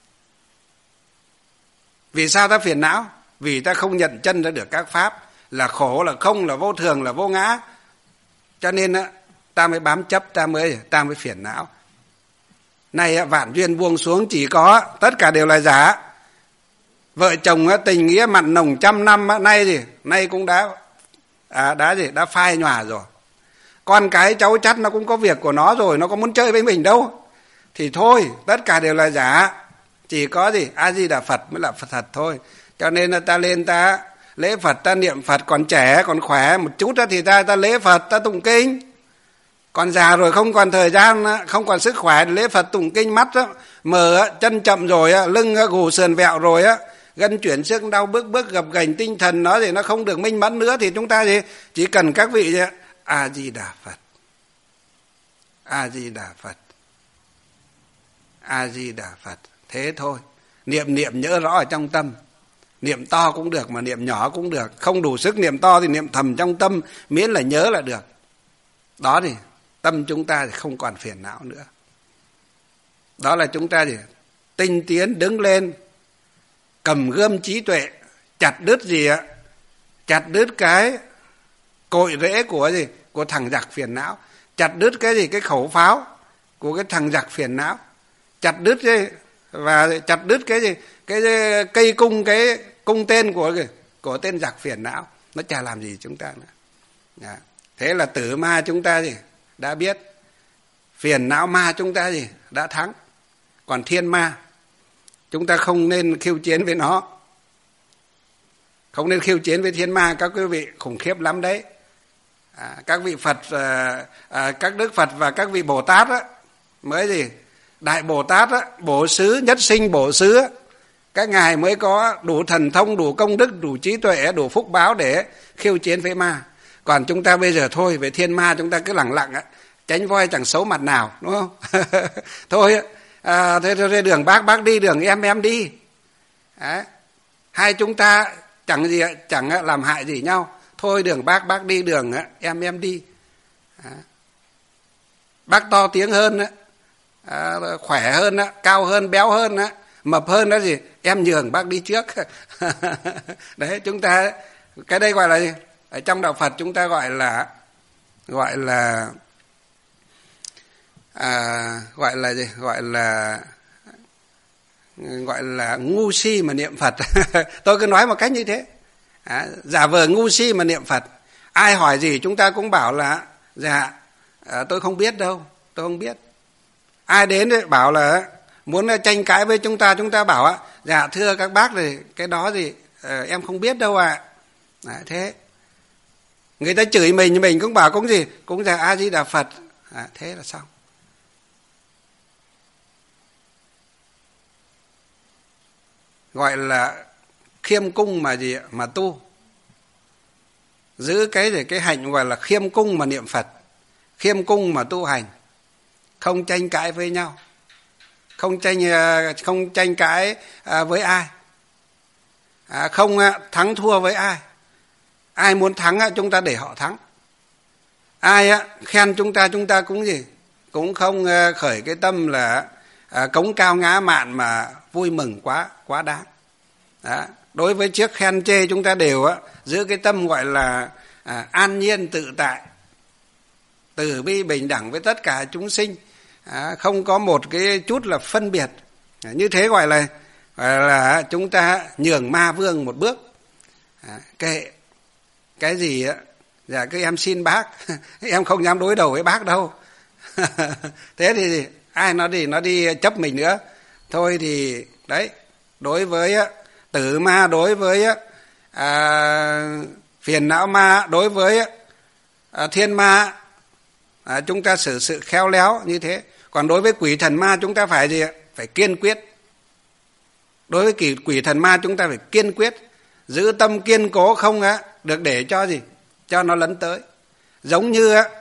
Vì sao ta phiền não? Vì ta không nhận chân ra được các pháp, là khổ, là không, là vô thường, là vô ngã. Cho nên á, ta mới bám chấp, ta mới ta mới phiền não. Này vạn duyên buông xuống chỉ có, tất cả đều là giả. Vợ chồng tình nghĩa mặn nồng trăm năm nay gì, nay cũng đã à, đã gì, đã phai nhòa rồi. Con cái cháu chắt nó cũng có việc của nó rồi, nó có muốn chơi với mình đâu. Thì thôi, tất cả đều là giả. Chỉ có gì, A Di Đà Phật mới là Phật thật thôi. Cho nên là ta lên ta lễ Phật, ta niệm Phật, còn trẻ, còn khỏe một chút đó thì ta ta lễ Phật, ta tụng kinh. Còn già rồi không còn thời gian, không còn sức khỏe lễ Phật tụng kinh, mắt đó, mờ chân chậm rồi, lưng gù sườn vẹo rồi, gân chuyển xương đau, bước bước gập ghềnh, tinh thần nó thì nó không được minh mẫn nữa, thì chúng ta thì chỉ cần các vị A Di Đà Phật, A Di Đà Phật, A Di Đà Phật, thế thôi. Niệm niệm nhớ rõ ở trong tâm. Niệm to cũng được mà niệm nhỏ cũng được. Không đủ sức niệm to thì niệm thầm trong tâm, miễn là nhớ là được. Đó thì tâm chúng ta thì không còn phiền não nữa. Đó là chúng ta thì tinh tiến đứng lên, cầm gươm trí tuệ, chặt đứt gì ạ? Chặt đứt cái cội rễ của gì? Của thằng giặc phiền não. Chặt đứt cái gì? Cái khẩu pháo của cái thằng giặc phiền não. Chặt đứt cái, và chặt đứt cái gì? Cái cây cung, cái cung tên của của tên giặc phiền não. Nó chả làm gì chúng ta nữa. Đó. Thế là tử ma chúng ta gì? Đã biết. Phiền não ma chúng ta gì? Đã thắng. Còn thiên ma, chúng ta không nên khiêu chiến với nó. Không nên khiêu chiến với thiên ma, các quý vị, khủng khiếp lắm đấy. À, các vị Phật, à, à, các Đức Phật và các vị Bồ Tát á, mới gì? Đại Bồ Tát á, bổ xứ, nhất sinh bổ xứ á, các ngài mới có đủ thần thông, đủ công đức, đủ trí tuệ, đủ phúc báo để khiêu chiến với ma. Còn chúng ta bây giờ thôi, về thiên ma chúng ta cứ lẳng lặng á, tránh voi chẳng xấu mặt nào, đúng không? Thôi, à, thế, thế đường bác bác đi, đường em em đi. Đấy. Hai chúng ta chẳng gì, chẳng làm hại gì nhau. Thôi đường bác bác đi, đường em em đi. Đấy. Bác to tiếng hơn á, à, khỏe hơn á, cao hơn, béo hơn á, mập hơn đó gì, em nhường bác đi trước. Đấy, chúng ta, cái đây gọi là gì? Ở trong đạo Phật chúng ta gọi là gọi là à, gọi là gì? Gọi là gọi là ngu si mà niệm Phật. Tôi cứ nói một cách như thế. À, giả vờ ngu si mà niệm Phật. Ai hỏi gì chúng ta cũng bảo là dạ à, tôi không biết đâu, tôi không biết. Ai đến đấy bảo là muốn tranh cãi với chúng ta, chúng ta bảo á, dạ thưa các bác thì cái đó thì à, em không biết đâu ạ. À. Thế người ta chửi mình, mình cũng bảo cũng gì, cũng là A Di Đà Phật. À, thế là xong. Gọi là khiêm cung mà gì mà tu. Giữ cái gì cái hạnh gọi là khiêm cung mà niệm Phật, khiêm cung mà tu hành, không tranh cãi với nhau, không tranh không tranh cãi với ai, không thắng thua với ai. Ai muốn thắng chúng ta để họ thắng. Ai khen chúng ta, chúng ta cũng gì cũng không khởi cái tâm là cống cao ngã mạn mà vui mừng quá quá đáng. Đó. Đối với chiếc khen chê chúng ta đều á, giữ cái tâm gọi là à, an nhiên tự tại, từ bi bình đẳng với tất cả chúng sinh, à, không có một cái chút là phân biệt. À, như thế gọi là gọi là chúng ta nhường ma vương một bước. À, kệ cái gì á, dạ cứ em xin bác, em không dám đối đầu với bác đâu. Thế thì ai nó đi nó đi chấp mình nữa. Thôi thì đấy, đối với tử ma, đối với à, phiền não ma, đối với à, thiên ma, à, chúng ta xử sự khéo léo như thế. Còn đối với quỷ thần ma chúng ta phải gì ạ? Phải kiên quyết. Đối với quỷ, quỷ thần ma chúng ta phải kiên quyết, giữ tâm kiên cố, không á được để cho gì? Cho nó lấn tới. Giống như á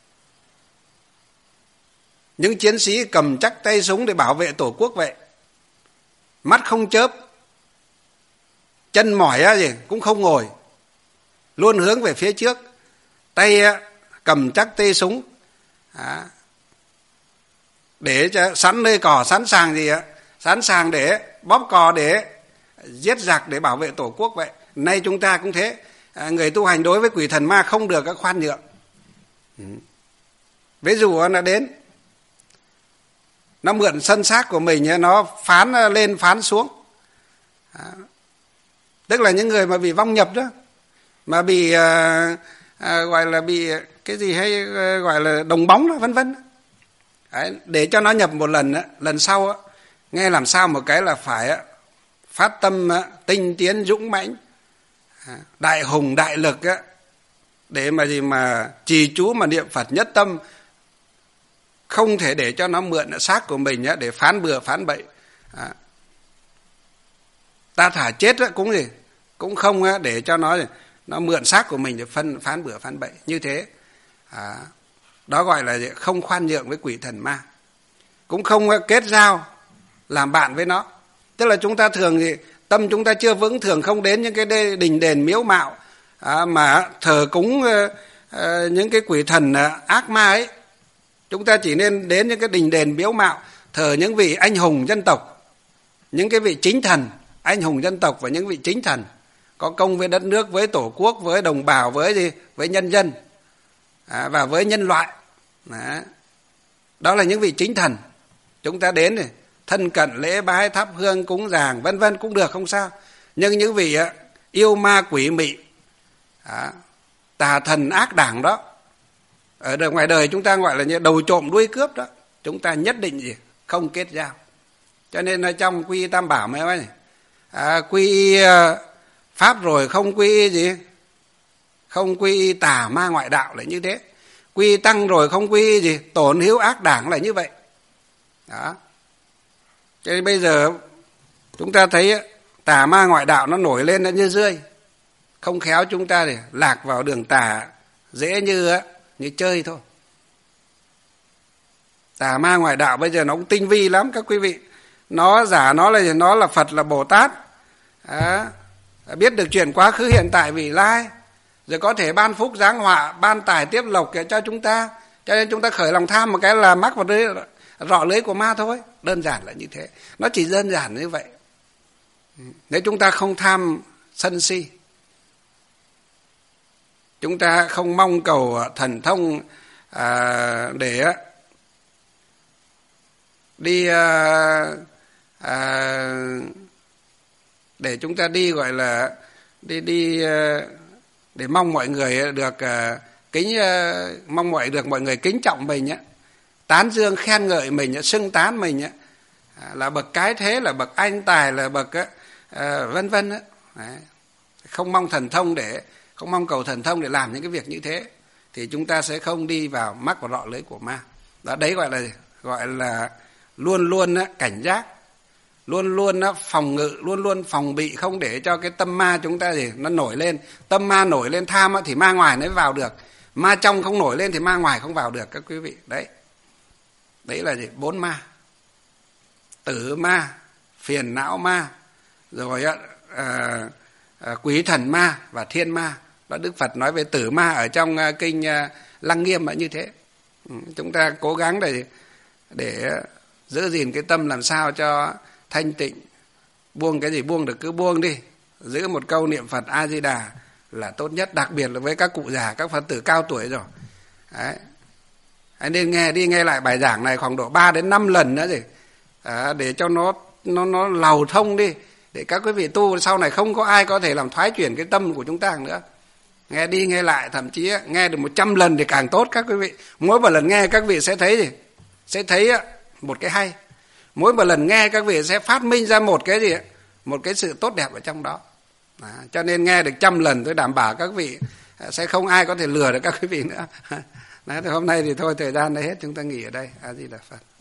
những chiến sĩ cầm chắc tay súng để bảo vệ Tổ quốc vậy. Mắt không chớp, chân mỏi á gì cũng không ngồi, luôn hướng về phía trước, tay á, cầm chắc tay súng, à, để cho sẵn nơi cỏ, sẵn sàng gì ạ? Sẵn sàng để bóp cò, để giết giặc, để bảo vệ Tổ quốc vậy. Nay chúng ta cũng thế, à, người tu hành đối với quỷ thần ma không được các khoan nhượng. Ừ. Ví dụ nó đến, nó mượn sân xác của mình, nó phán lên phán xuống, à, tức là những người mà bị vong nhập đó, mà bị à, à, gọi là bị cái gì hay à, gọi là đồng bóng đó, vân vân. Đấy, để cho nó nhập một lần đó, lần sau đó, nghe làm sao một cái là phải đó, phát tâm đó, tinh tiến dũng mãnh, à, đại hùng đại lực đó, để mà gì mà trì chú mà niệm Phật nhất tâm, không thể để cho nó mượn xác của mình để phán bừa phán bậy. À, ta thả chết cũng gì cũng không để cho nó nó mượn xác của mình để phân phán bừa phán bậy như thế. À, đó gọi là không khoan nhượng với quỷ thần ma, cũng không kết giao làm bạn với nó. Tức là chúng ta thường thì tâm chúng ta chưa vững, thường không đến những cái đình đền miếu mạo, à, mà thờ cúng uh, uh, những cái quỷ thần uh, ác ma ấy. Chúng ta chỉ nên đến những cái đình đền miếu mạo, thờ những vị anh hùng dân tộc, những cái vị chính thần, anh hùng dân tộc và những vị chính thần có công với đất nước, với Tổ quốc, với đồng bào, với gì, với nhân dân, à, và với nhân loại. Đó. Đó là những vị chính thần. Chúng ta đến này, thân cận lễ bái, thắp hương cúng dường vân vân cũng được, không sao. Nhưng những vị yêu ma quỷ mị, à, tà thần ác đảng đó, ở đời ngoài đời chúng ta gọi là như đầu trộm đuôi cướp đó, chúng ta nhất định gì không kết giao. Cho nên là trong quy y tam bảo mới nói này, à, quy y pháp rồi không quy y gì, không quy y tà ma ngoại đạo là như thế. Quy y tăng rồi không quy y gì tổn hữu ác đảng là như vậy. Đó. Cho nên bây giờ chúng ta thấy tà ma ngoại đạo nó nổi lên như rươi, không khéo chúng ta để lạc vào đường tà dễ như như chơi thôi. Tà ma ngoại đạo bây giờ nó cũng tinh vi lắm các quý vị. Nó giả nó là nó là Phật, là Bồ Tát, à, biết được chuyện quá khứ hiện tại vị lai, rồi có thể ban phúc giáng họa, ban tài tiếp lộc cho chúng ta. Cho nên chúng ta khởi lòng tham một cái là mắc vào lưới, rọ lưới của ma thôi. Đơn giản là như thế. Nó chỉ đơn giản như vậy. Nếu chúng ta không tham sân si, chúng ta không mong cầu thần thông à, để đi à, à, để chúng ta đi gọi là đi đi để mong mọi người được à, kính à, mong mọi được mọi người kính trọng mình á, tán dương khen ngợi mình, xưng tán mình á, là bậc cái thế, là bậc anh tài, là bậc á, à, vân vân á. Đấy. Không mong thần thông để không mong cầu thần thông để làm những cái việc như thế thì chúng ta sẽ không đi vào mắc vào rọ lưới của ma. Đó, đấy gọi là gọi là luôn luôn á, cảnh giác, luôn luôn á, phòng ngự, luôn luôn phòng bị, không để cho cái tâm ma chúng ta gì nó nổi lên. Tâm ma nổi lên tham á, thì ma ngoài nó mới vào được. Ma trong không nổi lên thì ma ngoài không vào được các quý vị. Đấy, đấy là gì? Bốn ma: tử ma, phiền não ma, rồi á, à, à, quý thần ma và thiên ma. Đó, Đức Phật nói về tử ma ở trong uh, kinh uh, Lăng Nghiêm là như thế. Ừ, chúng ta cố gắng để để giữ gìn cái tâm làm sao cho thanh tịnh, buông cái gì buông được cứ buông đi, giữ một câu niệm Phật A Di Đà là tốt nhất, đặc biệt là với các cụ già, các Phật tử cao tuổi rồi. Đấy. Anh nên nghe đi nghe lại bài giảng này khoảng độ ba đến năm lần nữa gì, à, để cho nó nó nó lầu thông đi, để các quý vị tu sau này không có ai có thể làm thoái chuyển cái tâm của chúng ta nữa. Nghe đi nghe lại, thậm chí nghe được một trăm lần thì càng tốt các quý vị. Mỗi một lần nghe các vị sẽ thấy gì? Sẽ thấy một cái hay. Mỗi một lần nghe các vị sẽ phát minh ra một cái gì? Một cái sự tốt đẹp ở trong đó. À, cho nên nghe được trăm lần tôi đảm bảo các vị sẽ không ai có thể lừa được các quý vị nữa. Đấy, thì hôm nay thì thôi, thời gian đã hết, chúng ta nghỉ ở đây. A Di Đà Phật.